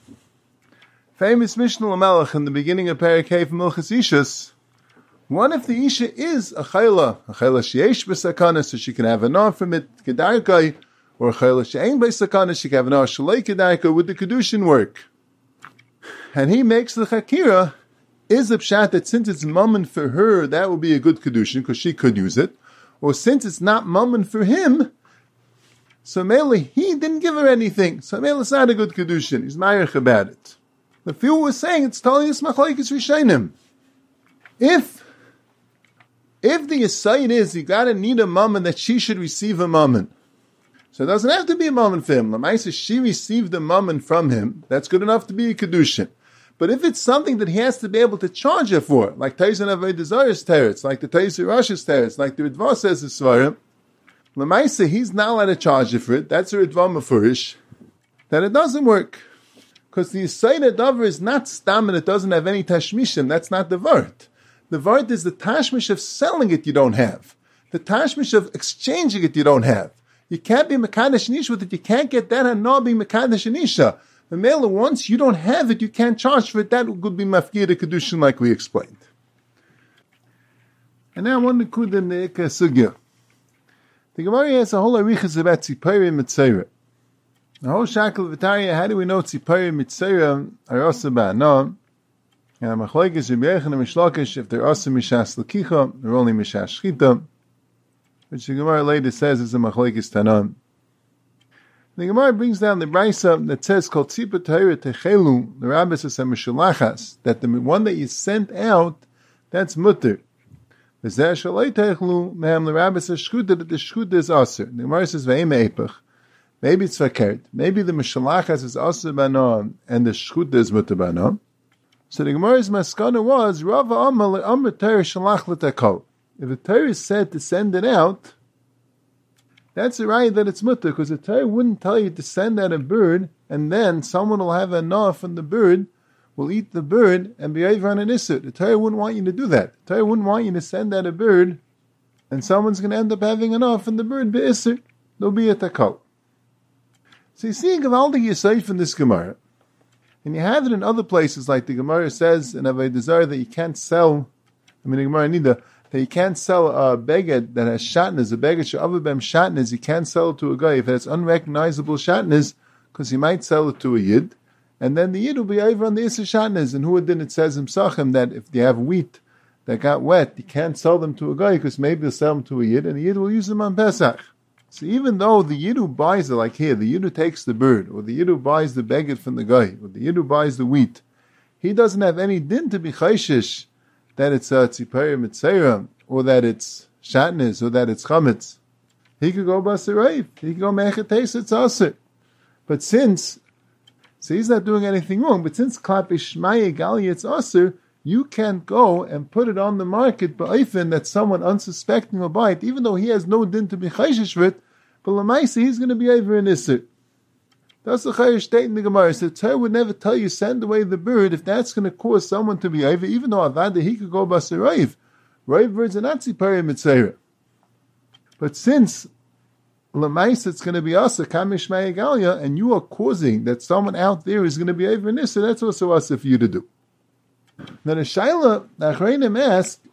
Famous Mishnah Melech in the beginning of Parakeh from Milchas Ishus. One if the Isha is a chayla, a chayla sheyesh b'sakana, so she can have an off from it, kedarkai, or a chayla she'ein b'sakana, she can have an off shalei kedarkai, would the kedushin work? And he makes the chakira, is a pshat that since it's mammon for her, that would be a good kedushin, because she could use it, or since it's not mammon for him, so mele, he didn't give her anything, so mele it's not a good kedushin, he's ma'arich about it. The few was saying, it's telling us machlokes rishonim. If If the aside is, you gotta need a mammon that she should receive a mammon. So it doesn't have to be a mammon for him. Lamaisa, she received a mammon from him. That's good enough to be a kedushin. But if it's something that he has to be able to charge her for, like Taisan Avodah Zarah's teretz, like the Taisan Rosh's teretz, like the Ritva says the Svarim, Lamaisa, he's not allowed to charge her for it. That's a Ritva Mefurish. That it doesn't work. Because the aside davar is not stam and it doesn't have any tashmishim. That's not the vart. The vart is the tashmish of selling it you don't have. The tashmish of exchanging it you don't have. You can't be mekadesh nisha with it. You can't get that and not be mekadesh nisha. The male, once you don't have it, you can't charge for it. That would be mafkir kedushin like we explained. And now I want to kud in the Ikka Sugya. The Gemara has a whole arichas about tzipayre and mitzayre. The whole shackle of Vitaria, how do we know tzipayre and mitzayre are also bad? No. And machlokes Rabbi Yochanan and Mishlakish, if they're also mishas lakicha, they're only mishas shchita, which the Gemara later says is a machlokes Tanam. The Gemara brings down the Brisa that says, "Kol tzipa Torah techelu," the Rabbi says, "Mishalachas," that the one that you sent out, that's mutter. V'zeh shalei techelu, mehem the Rabbi says, "Shchuda," that the shchuda is aser. The Gemara says, "Ve'im eipach." Maybe it's fakert. Maybe the mishalachas is aser b'anam and the shchuda is mutter b'anam. So the Gemara's maskana was, Rava Amar Amar Torah shalach l'takol. If the Torah is said to send it out, that's the right that it's mutter, because the Torah wouldn't tell you to send out a bird, and then someone will have enough, and the bird will eat the bird and be over on an issur. The Torah wouldn't want you to do that. The Torah wouldn't want you to send out a bird, and someone's going to end up having enough, and the bird be issur. There'll be a takol. So you see a Gavaldig Yisayf in this Gemara, and you have it in other places, like the Gemara says in Avodah Zarah that you can't sell, I mean the Gemara Nida, that you can't sell a beged that has shatnez, a beged she'avabem shatnez, you can't sell it to a guy if it has unrecognizable shatnez, because he might sell it to a yid, and then the yid will be over on the issur shatnez, and who then it says in Psachim that if you have wheat that got wet, you can't sell them to a guy, because maybe they'll sell them to a yid, and the yid will use them on Pesach. So even though the yid who buys it, like here, the yid who takes the bird, or the yid who buys the beged from the guy, or the yid who buys the wheat, he doesn't have any din to be chayshish that it's a tzipayim mitzayram, or that it's shatnez, or that it's chametz. He could go basarayv, he could go mechates, it's aser. But since, so he's not doing anything wrong, but since klap ishmaye gali it's aser, you can't go and put it on the market ba'ifin that someone unsuspecting will buy it, even though he has no din to be chayshish with, but lamaisi he's going to be over in issur. That's the chayish state in the Gemara. So Torah would never tell you send away the bird if that's going to cause someone to be over, even though avada he could go basarayv. Rayv birds are not tzipayim mitzayra. But since lamaisa it's going to be asa kamishmei galia, and you are causing that someone out there is going to be over in issur, that's also asa for you to do. Now the shaila that Achreinim asked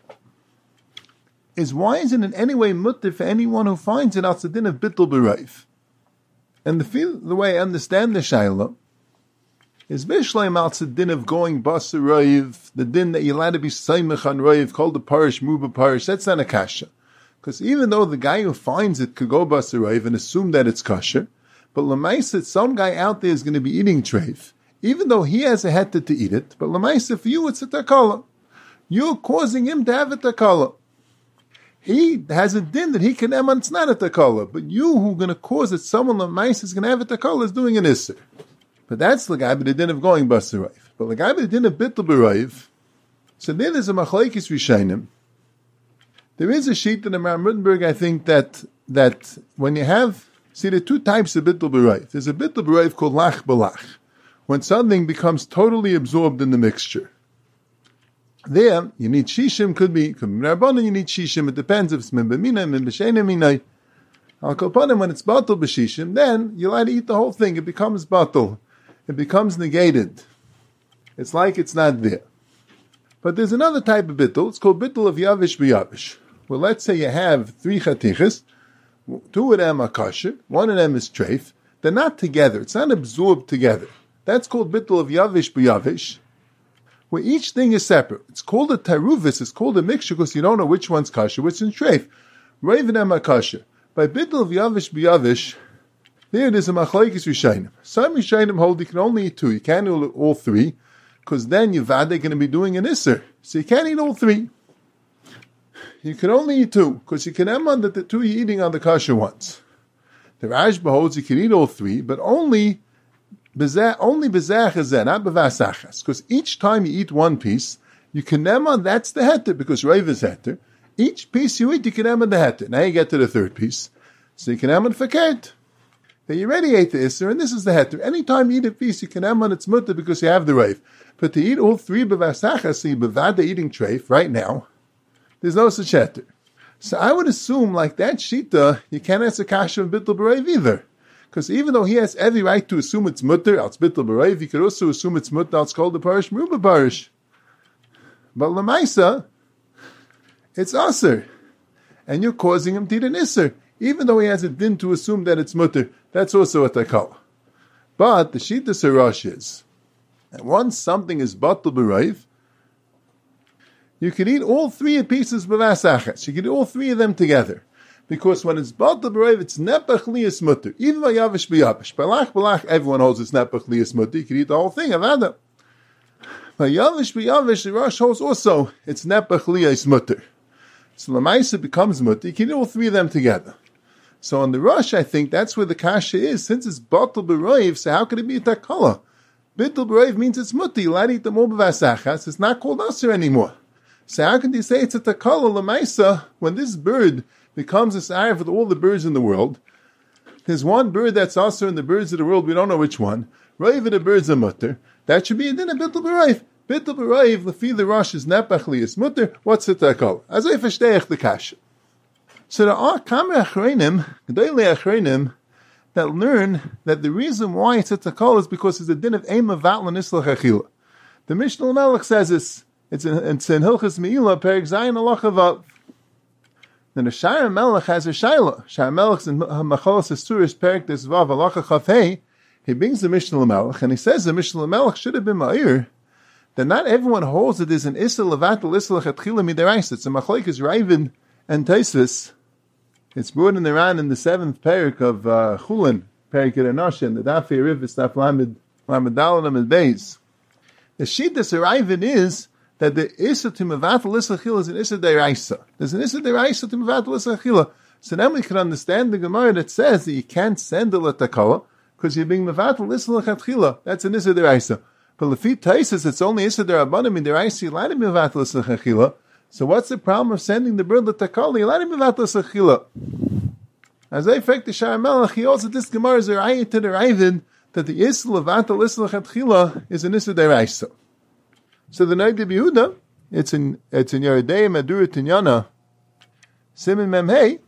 is, why is it in any way mutter for anyone who finds it out the din of bittul b'rayv? And the feel, the way I understand the shaila is bishleim out the din of going basar rayv, the din that you're allowed to be saimach on rayv, called the parish, muba parish. That's not a kasha, because even though the guy who finds it could go basar rayv and assume that it's kasher, but lemaisa some guy out there is going to be eating treif, even though he has a heter to eat it, but lemaisa for you it's a takala. You're causing him to have a takala. He has a din that he can eman, it's not a takala, but you who are going to cause that someone lemaisa is going to have a takala is doing an issur. But that's the guy by the din of going basar rayv. But the guy by the din of bittul b'rayv, so then there's a machlekes rishonim. There is a sheet in the Maram Rittenberg, I think, that that when you have, see, there are two types of bittul b'rayv. There's a bittul b'rayv called lach b'lach, when something becomes totally absorbed in the mixture. There, you need shishim, could be, could be rabbanon, you need shishim, it depends if it's min b'minay, min b'sheinay minay. Al kol panim, when it's batul b'shishim, then you'll have to eat the whole thing, it becomes batul. It becomes negated. It's like it's not there. But there's another type of bittul, it's called bittul of yavish b'yavish. Well, let's say you have three chatichas, two of them are kosher, one of them is treif, they're not together, it's not absorbed together. That's called bittul of yavish b'yavish, where each thing is separate. It's called a taruvis, it's called a mixture, because you don't know which one's kosher, which is treif. Raven and are kosher. By bittul of yavish b'yavish, there it is a machlekes rishonim. Some rishonim hold you can only eat two, you can't eat all three, because then you're going to be doing an issur. So you can't eat all three. You can only eat two, because you can eman that the two you're eating are the kosher ones. The Rashba holds you can eat all three, but only bezeh, only bezeh chazeh, not bevasachas, because each time you eat one piece, you can eman, that's the heter, because Rav is heter. Each piece you eat, you can eman the heter. Now you get to the third piece, so you can eman fakert. Then you already ate the issur, and this is the heter. Anytime you eat a piece, you can eman its mutter because you have the Rav. But to eat all three bevasachas, so you bevada eating treif right now, there's no such heter. So I would assume, like that shita, you can't answer kasha of bittul b'rayv either. Because even though he has every right to assume it's mutter, it's bittul b'rayv, he could also assume it's mutter, it's called the parish, meruba parish. But lemaisa, it's aser. And you're causing him to eat an issur. Even though he has a din to assume that it's mutter, that's also what they call. But the shita sarash is, and once something is bittul b'rayv, you can eat all three pieces b'vasachas. You can eat all three of them together. Because when it's batal b'roiv, it's nepach liyas mutter. Even by yavish b'yavish. By lach b'lach, everyone holds it's nepach liyas mutter. You can eat the whole thing, avada. By yavish b'yavish, the Rosh holds also, it's nepach liyas mutter. So Lamaisa becomes mutter. You can eat all three of them together. So on the Rosh, I think that's where the kasha is. Since it's batal b'roiv, so how could it be a takala? Batal b'roiv means it's mutter. You let eat them all b'vasachas. It's not called aser anymore. So how can you say it's a takala Lamaisa when this bird becomes a sa'ar with all the birds in the world? There's one bird that's aser in the birds of the world. We don't know which one. Roiv of the birds are mutter. That should be a din of batal b'roiv. Batal b'roiv, lefi the Rosh is nepach liyas mutter. What's it takala? As I verstehe the kasha. So there are kamer achreinim, gedolei achreinim, that learn that the reason why it's a takal is because it's a din of ema vatla nislach achila. The Mishnah Melech says this. It's in, it's in Hilchas Meila, Perek Zayin Halacha Vav. Then the Sha'ar Melech has a Shaila. Sha'ar Melech's in Machalas Esuris, Perek Des Vav Halacha Chaf Hei. He brings the Mishnah Melech, and he says the Mishnah Melech should have been ma'ir that not everyone holds that there's an Issa Levatel Issa Lechatchila Midaraisa. It's a Machlokes Ravid and Taisvis. It's brought in the Ran in the seventh Perek of uh, Chulin, Perek Iranosha, in the Daf Yerivis, Daf Lamed, Lamed Dalan and Beis. The Shittas Ravid is that the Issa to Mevatel Issa Chila is an Issa Deraisa. There's an Issa Deraisa to Mevatel Issa Chila. So then we can understand the Gemara that says that you can't send a Letakala because you're being Mevatel Issa Lechatchila. That's an Issa Deraisa. But Lefi Taisis, it's only Issa Derabanim in Deraisa, you let him Mevatel Issa Lechatchila. So what's the problem of sending the bird Letakala? You let him Mevatel Issa Lechatchila. As I affect the Sha'ar Melech, he also this Gemara is a Raya to the Ravid that the Issa Levatel Issa Lechatchila is an Issa Deraisa. So the Noda B'Yehuda, it's in it's in Yeridei Madura Tinyana, Simin Memhei.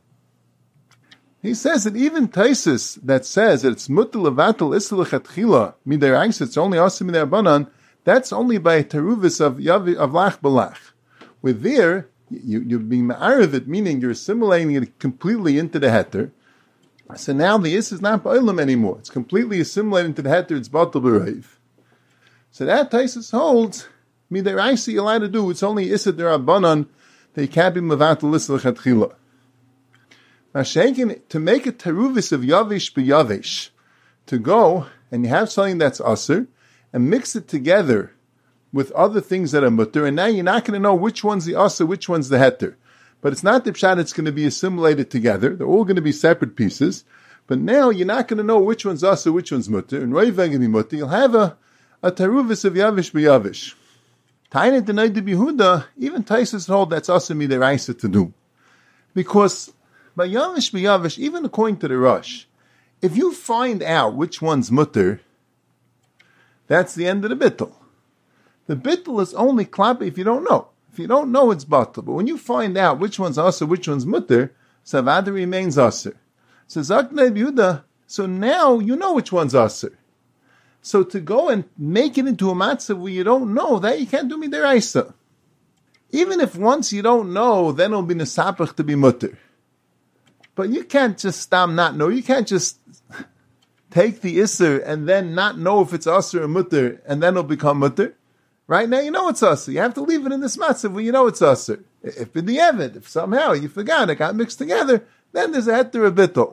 He says that even Taisus that says that it's mutter levatel issa lechatchila midaraisa, it's only asim midarabanan. That's only by a teruvis of yavi of lach balach. With there, you you're being ma'ariv it, meaning you're assimilating it completely into the heter. So now the issa is not ba'olam anymore. It's completely assimilated into the heter. It's batal b'reiv. So that Taisus holds. Midaraisa you're allowed to do, it's only Issa Derabanan that you can't be Mevatel Issa Lechatchila. Now, Shenkin, to make a teruvis of Yavish b'Yavish, to go and you have something that's Aser, and mix it together with other things that are Mutter, and now you're not going to know which one's the Aser, which one's the Heter. But it's not the Pshat, it's going to be assimilated together, they're all going to be separate pieces, but now you're not going to know which one's Aser, which one's Mutter, and Roiv going to be Mutter, you'll have a, a teruvis of Yavish b'Yavish. Tainit the Noda B'Yehuda, even Taisus hold that's also midaraisa to do. Because by Yavish b'Yavish, even according to the Rosh, if you find out which one's mutter, that's the end of the bittul. The bittul is only klapa if you don't know. If you don't know, it's batal. But when you find out which one's aser, which one's mutter, savada remains aser. So Zak Noda B'Yehuda, so now you know which one's aser. So to go and make it into a matzah where you don't know, that you can't do midaraisa. Even if once you don't know, then it'll be nesapach to be mutter. But you can't just stop not know. You can't just take the isser and then not know if it's aser or mutter, and then it'll become mutter. Right now you know it's aser. You have to leave it in this matzah where you know it's aser. If in the Evid, if somehow you forgot, it got mixed together, then there's a heter a bittul.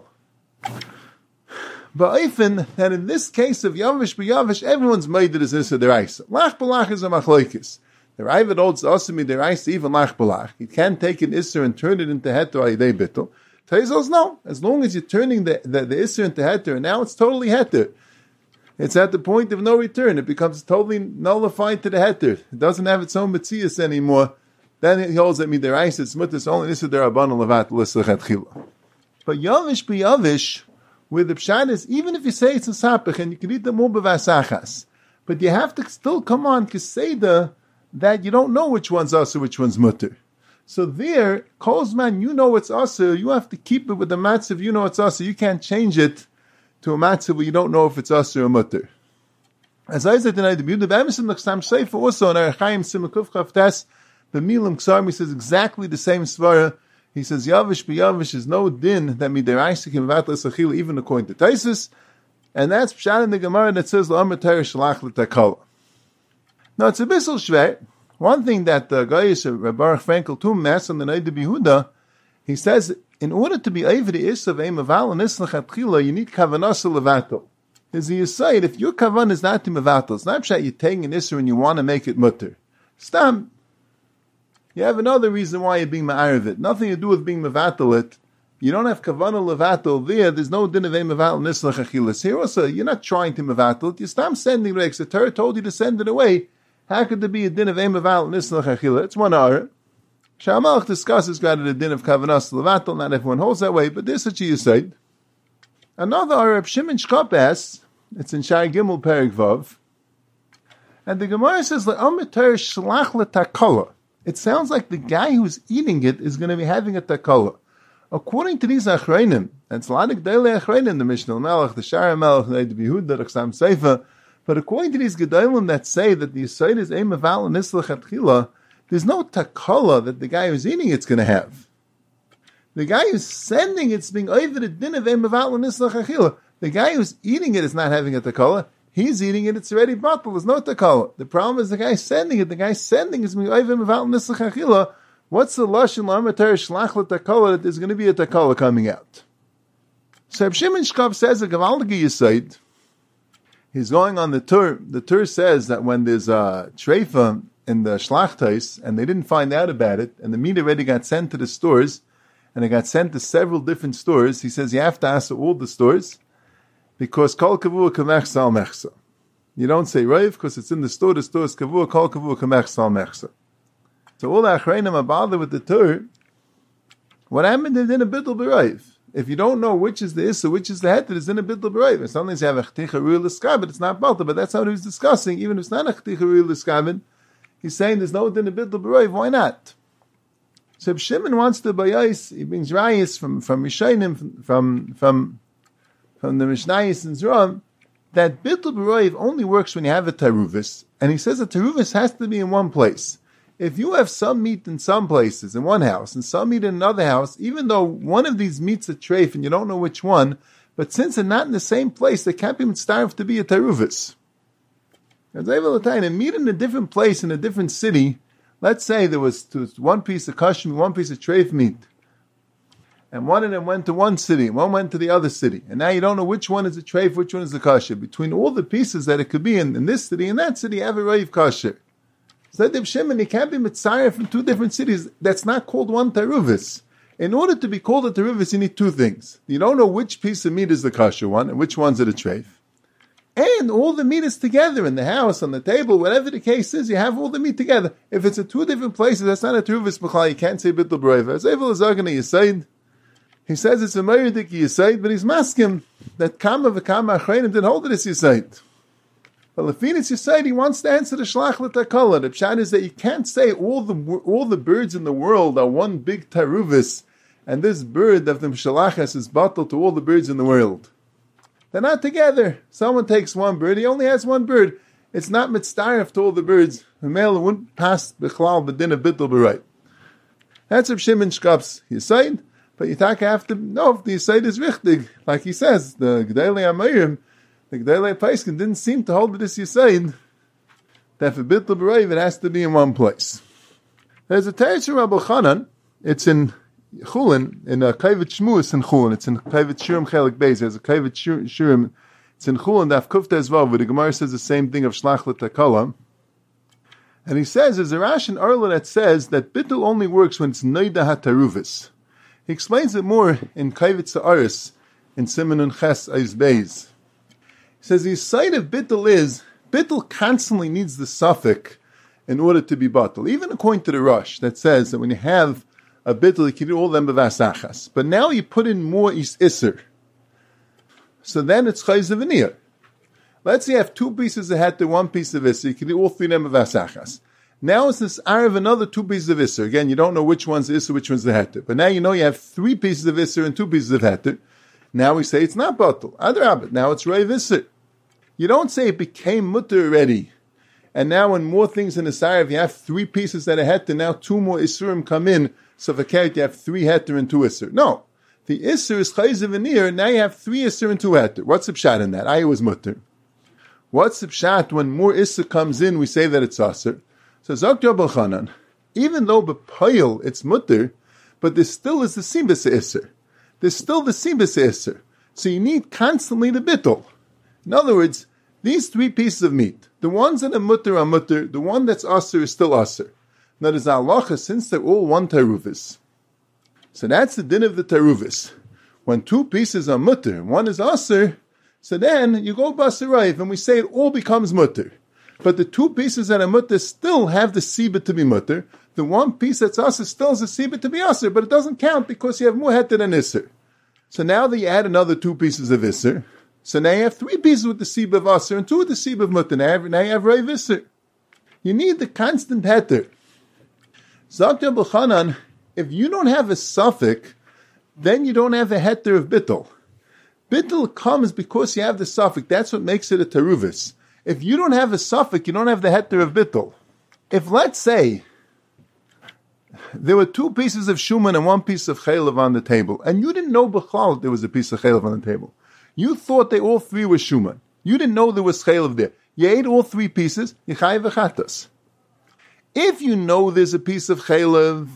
But even that in this case of Yavish b'Yavish, everyone's made it as Issa Deraisa. Lach Balach is a machlokes. The Ravid holds Asimi Deraisa, even Lach Balach. You can't take an Isser and turn it into Heter Ayidei Bittul. Tezos, no. As long as you're turning the, the, the Isser into Heter, and now it's totally Heter. It's at the point of no return. It becomes totally nullified to the Heter. It doesn't have its own Metzias anymore. Then he holds that Midaraisa, it's Mutas only Issa Derabanan Levat L'Slechet Chila. But Yavish b'Yavish, where the pshat is, even if you say it's a sapach and you can eat them all b'vasachas, but you have to still come on keseda that you don't know which one's aser, which one's mutter. So there, Kozman, you know it's aser, you have to keep it with the matzav, you know it's aser, you can't change it to a matzav where you don't know if it's aser or mutter. As I said tonight, the beauty of Emerson L'Ksam Sefer also in Arachayim Simukuf Chavtes, the Milam Ksarmi says exactly the same svara. He says, Yavish b'Yavish is no din that midaraisa can mevatel issa chila, even according to Taisus. And that's pshat in the Gemara that says, L'amar Torah shalach l'takala. Now, it's a bissel shver. One thing that the uh, Gaius, Rabbi Baruch Frankel Tum, asks on the Noda B'Yehuda, He says, in order to be over the Issa of Eimaval and Issa Lechatchila, you need Kavanah Levatel. Is the Yisayid, if your Kavan is not to Mevatel, it's not that you're taking an Issa and you want to make it mutter. Stam. You have another reason why you're being Ma'arav it. Nothing to do with being Mevatel it. You don't have Kavanah Levatel there. There's no din of Eimaval and Issa Lechatchila. Here also, you're not trying to Mevatel it. You're Stam sending Rex. The Torah told you to send it away. How could there be a din of Eimaval and Issa Lechatchila? It's one hour. Shamalach discusses rather the din of Kavanah Levatel. Not everyone holds that way, but this is what you said. Another Arab Shimon Shkop asks, it's in Shai Gimel Perek Vav, and the Gemara says, "Le'ometer shlach letakala." It sounds like the guy who's eating it is going to be having a takala. According to these Achreinim, and it's a lot of Gedolei Achreinim, the Mishnah Melech, the Shara Melech, the Bihud, the Chassam Seifa, but according to these Gedolim that say that the Yisayid is Eimaval and Issa Lechatchila, there's no takala that the guy who's eating it's going to have. The guy who's sending it's being over the din of Eimaval and Issa Lechatchila. The guy who's eating it is not having a takala. He's eating it, it's already bottled, there's no takala. The problem is the guy sending it, the guy sending is being over Eimaval and Issa Lechatchila. What's the Lashon Lamater Shlach L'Takala that there's going to be a takala coming out? So Reb Shimon Shkop says a Gavaldige Yisaid. He's going on the tour. The tour says that when there's a treifa in the Shlachtais, and they didn't find out about it, and the meat already got sent to the stores, and it got sent to several different stores, he says you have to ask all the stores, because kol kavua kamech sal mechsa. You don't say reiv, because it's in the store, the store is kavua, kol kavua kamech sal mechsa. So all the achreinim are bothered with the Torah. What happened is in a bittul b'reiv. If you don't know which is the issa, which is the heter, it's in a bittul b'reiv. And sometimes you have a chticha rui l'skabed, it's not balta, but that's how he was discussing. Even if it's not a chticha rui l'skabed, he's saying there's no din a bittul b'reiv, why not? So if Shimon wants to bayais, he brings rayis from from Rishayim, from from from the Mishnayis and Zram, that bittul b'reiv only works when you have a taruvis, and he says a taruvis has to be in one place. If you have some meat in some places, in one house, and some meat in another house, even though one of these meats a treif and you don't know which one, but since they're not in the same place, they can't be starved to be a taruvis. As I will tell you, a meat in a different place, in a different city, let's say there was one piece of kashmir, one piece of treif meat, and one of them went to one city, and one went to the other city, and now you don't know which one is a treif, which one is the kosher. Between all the pieces that it could be in, in this city and that city, you have a reiv kosher. So that Shimon, he can't be mitzayir from two different cities. That's not called one taruvis. In order to be called a taruvis, you need two things. You don't know which piece of meat is the kosher one, and which one's a treif. And all the meat is together in the house, on the table, whatever the case is, you have all the meat together. If it's in two different places, that's not a taruvis b'chal. You can't say bittul b'reiv. As Eivel Azagana Yisaid, he says it's a meridik Yisaid, but he's masking that kama v'kama achreinim didn't hold it as Yisaid. Well, if Phoenix Yisaid, he wants to answer the shlach l'takala. The pshat is that you can't say all the all the birds in the world are one big taruvis, and this bird of the shalachas is bottled to all the birds in the world. They're not together. Someone takes one bird, he only has one bird. It's not mitzdaref to all the birds. The male wouldn't pass b'chlal the din of bittul b'rayt. That's Reb Shimon Shkop's Yisaid, but you have to know if the Yisaid is richtig. Like he says, the Gedolei Amayim, the Gedolei Paiskin didn't seem to hold this Yisaid that for bittul b'reiv it has to be in one place. There's a teretz Rabbi Chanan. It's in Chulin, in a Kavit Shmuas in Chulin. It's in Kavit Shurim Chelik Beis. There's a Kavit Shurim. It's in Chulin. Daf Kuftes Vav. Where the Gemara says the same thing of Shlach L'Takala. And he says there's a Rash in Arla that says that bittul only works when it's Noida HaTaruvis. He explains it more in Kavit Sa'aris in Siman and Ches Eis Beis. He says the side of bittul is, bittul constantly needs the suffix in order to be battul. Even according to the Rosh that says that when you have a bittul, you can do all them b'vasachas. But now you put in more is iser. So then it's chayz v'niyah. Let's say you have two pieces of heter, one piece of iser. You can do all three of them b'vasachas. Now it's this arav another two pieces of iser. Again, you don't know which one's iser, which one's the heter. But now you know you have three pieces of iser and two pieces of heter. Now we say it's not battul. Adrabah. Now it's reiv iser. You don't say it became mutter already. And now when more things in the sarav, you have three pieces that are heter, now two more isurim come in. So for carrot, you have three heter and two iser. No. The iser is chayz v'nir, now you have three iser and two heter. What's the pshat in that? I was mutter. What's the pshat when more iser comes in, we say that it's aser? So Zok Rabbi Chanan, even though b'payil it's mutter, but there still is the sibas isser. There's still the sibas isser. So you need constantly the bittul. In other words, these three pieces of meat, the ones that are mutter are mutter, the one that's aser is still aser. Now there's halacha, since they're all one teruvis. So that's the din of the teruvis. When two pieces are mutter, one is aser, so then you go basarayv, and we say it all becomes mutter. But the two pieces that are mutter still have the sibah to be mutter. The one piece that's aser still has the sibah to be aser, but it doesn't count because you have more heter than iser. So now that you add another two pieces of iser, so now you have three pieces with the sibah of aser and two with the sibah of mutter. Now, now you have reiv iser. You need the constant heter. Zakt Rabbi Chanan, if you don't have a suffix, then you don't have a heter of bittul. Bittul comes because you have the suffix. That's what makes it a teruvis. If you don't have a suffix, you don't have the heter of bittul. If, let's say, there were two pieces of shuman and one piece of chaylev on the table, and you didn't know b'chlal there was a piece of chaylev on the table. You thought they all three were shuman. You didn't know there was chaylev there. You ate all three pieces, you chayav v'chatas. If you know there's a piece of chaylev,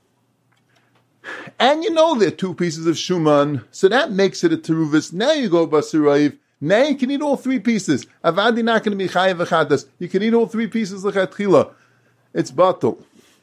and you know there are two pieces of shuman, so that makes it a teruvis. Now you go basarayv. Now you can eat all three pieces. Avadi not going to be chayav v'chatas. You can eat all three pieces l'chatchila. It's batul.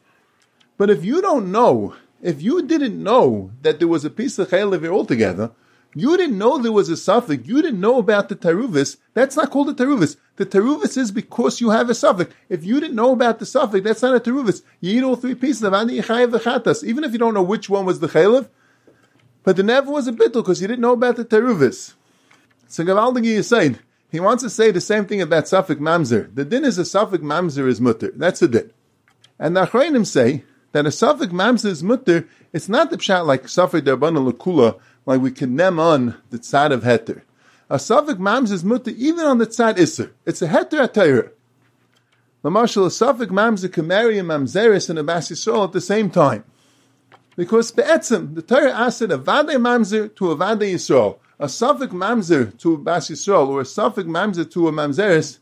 But if you don't know, if you didn't know that there was a piece of chaylev here altogether, you didn't know there was a suffix, you didn't know about the teruvis, that's not called a teruvis. The teruvis is because you have a suffix. If you didn't know about the suffix, that's not a teruvis. You eat all three pieces of ani chayav v'chatas, even if you don't know which one was the chaylev, but there never was a bittul because you didn't know about the teruvis. So Gavaldagi is saying, he wants to say the same thing about suffix mamzer. The din is a suffix mamzer is mutter. That's the din. And the Achrayim say that a suffix mamzer is mutter, it's not the pshat like suffix derbana lekula, like we can nem on the tzad of heter. A suffix mamzer is mutter even on the tzad iser. It's a heter atayra. The marshal, a suffix mamzer can marry a mamzeris and a bas Yisrael at the same time. Because be'etzim, the Torah asked a vadei mamzer to a vadei Yisrael. A suffix mamzer to a bas Yisrael or a suffix mamzer to a mamzeris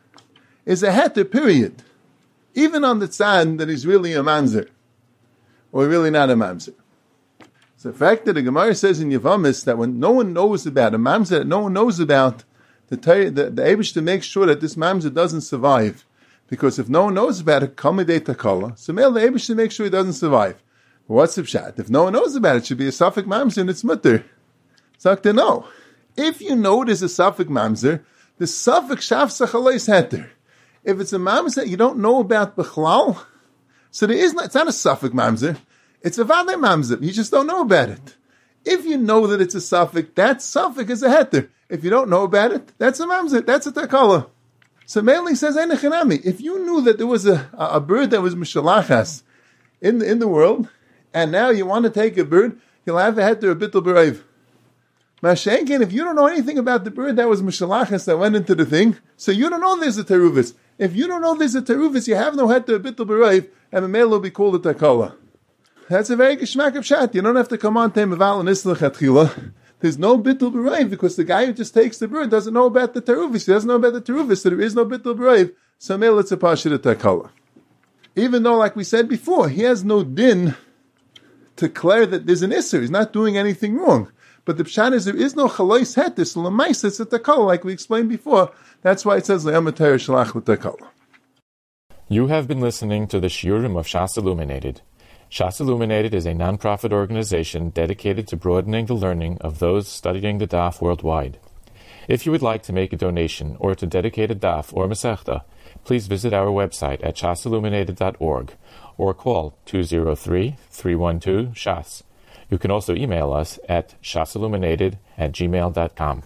is a heter, period. Even on the tzad that he's really a mamzer. Or really not a mamzer. It's the fact that the Gemara says in Yavamis that when no one knows about a mamzer that no one knows about, the the, the Eibush to make sure that this mamzer doesn't survive. Because if no one knows about it, kamidei takala, so male the Eibush to make sure it doesn't survive. But what's the pshat? If no one knows about it, it should be a suffix mamzer and it's mutter. Zakta no. If you know there's a suffix mamzer, the suffix shafsa chalais heter. If it's a mamzer that you don't know about b'chlal, so there is not, it's not a suffix mamzer, it's a vadei mamzer, you just don't know about it. If you know that it's a suffix, that suffix is a heter. If you don't know about it, that's a mamzer, that's a takala. So mainly says, if you knew that there was a, a bird that was mishalachas in the, in the world, and now you want to take a bird, you'll have a heter, a bittul b'reiv. Mashenkin, if you don't know anything about the bird that was mishalachas that went into the thing, so you don't know there's a teruvis. If you don't know there's a teruvis, you have no heter, a bittul b'reiv, and a male will be called a takala. That's a very geschmack of shat. You don't have to come on to him aval and islach atchila. There's no bittul b'reiv because the guy who just takes the bird doesn't know about the teruvis. He doesn't know about the teruvis, so there is no bittul b'reiv. So male it's a pashit a takala. Even though, like we said before, he has no din to declare that there's an isser. He's not doing anything wrong. But the pshat is there is no chalois heter, so l'mais it's a takala, like we explained before. That's why it says le'amatayr shalach l'takala. You have been listening to the Shiurim of Shas Illuminated. Shas Illuminated is a non-profit organization dedicated to broadening the learning of those studying the daf worldwide. If you would like to make a donation or to dedicate a daf or masechta, please visit our website at shas illuminated dot org or call two oh three, three one two, S H A S. You can also email us at shasilluminated at gmail dot com.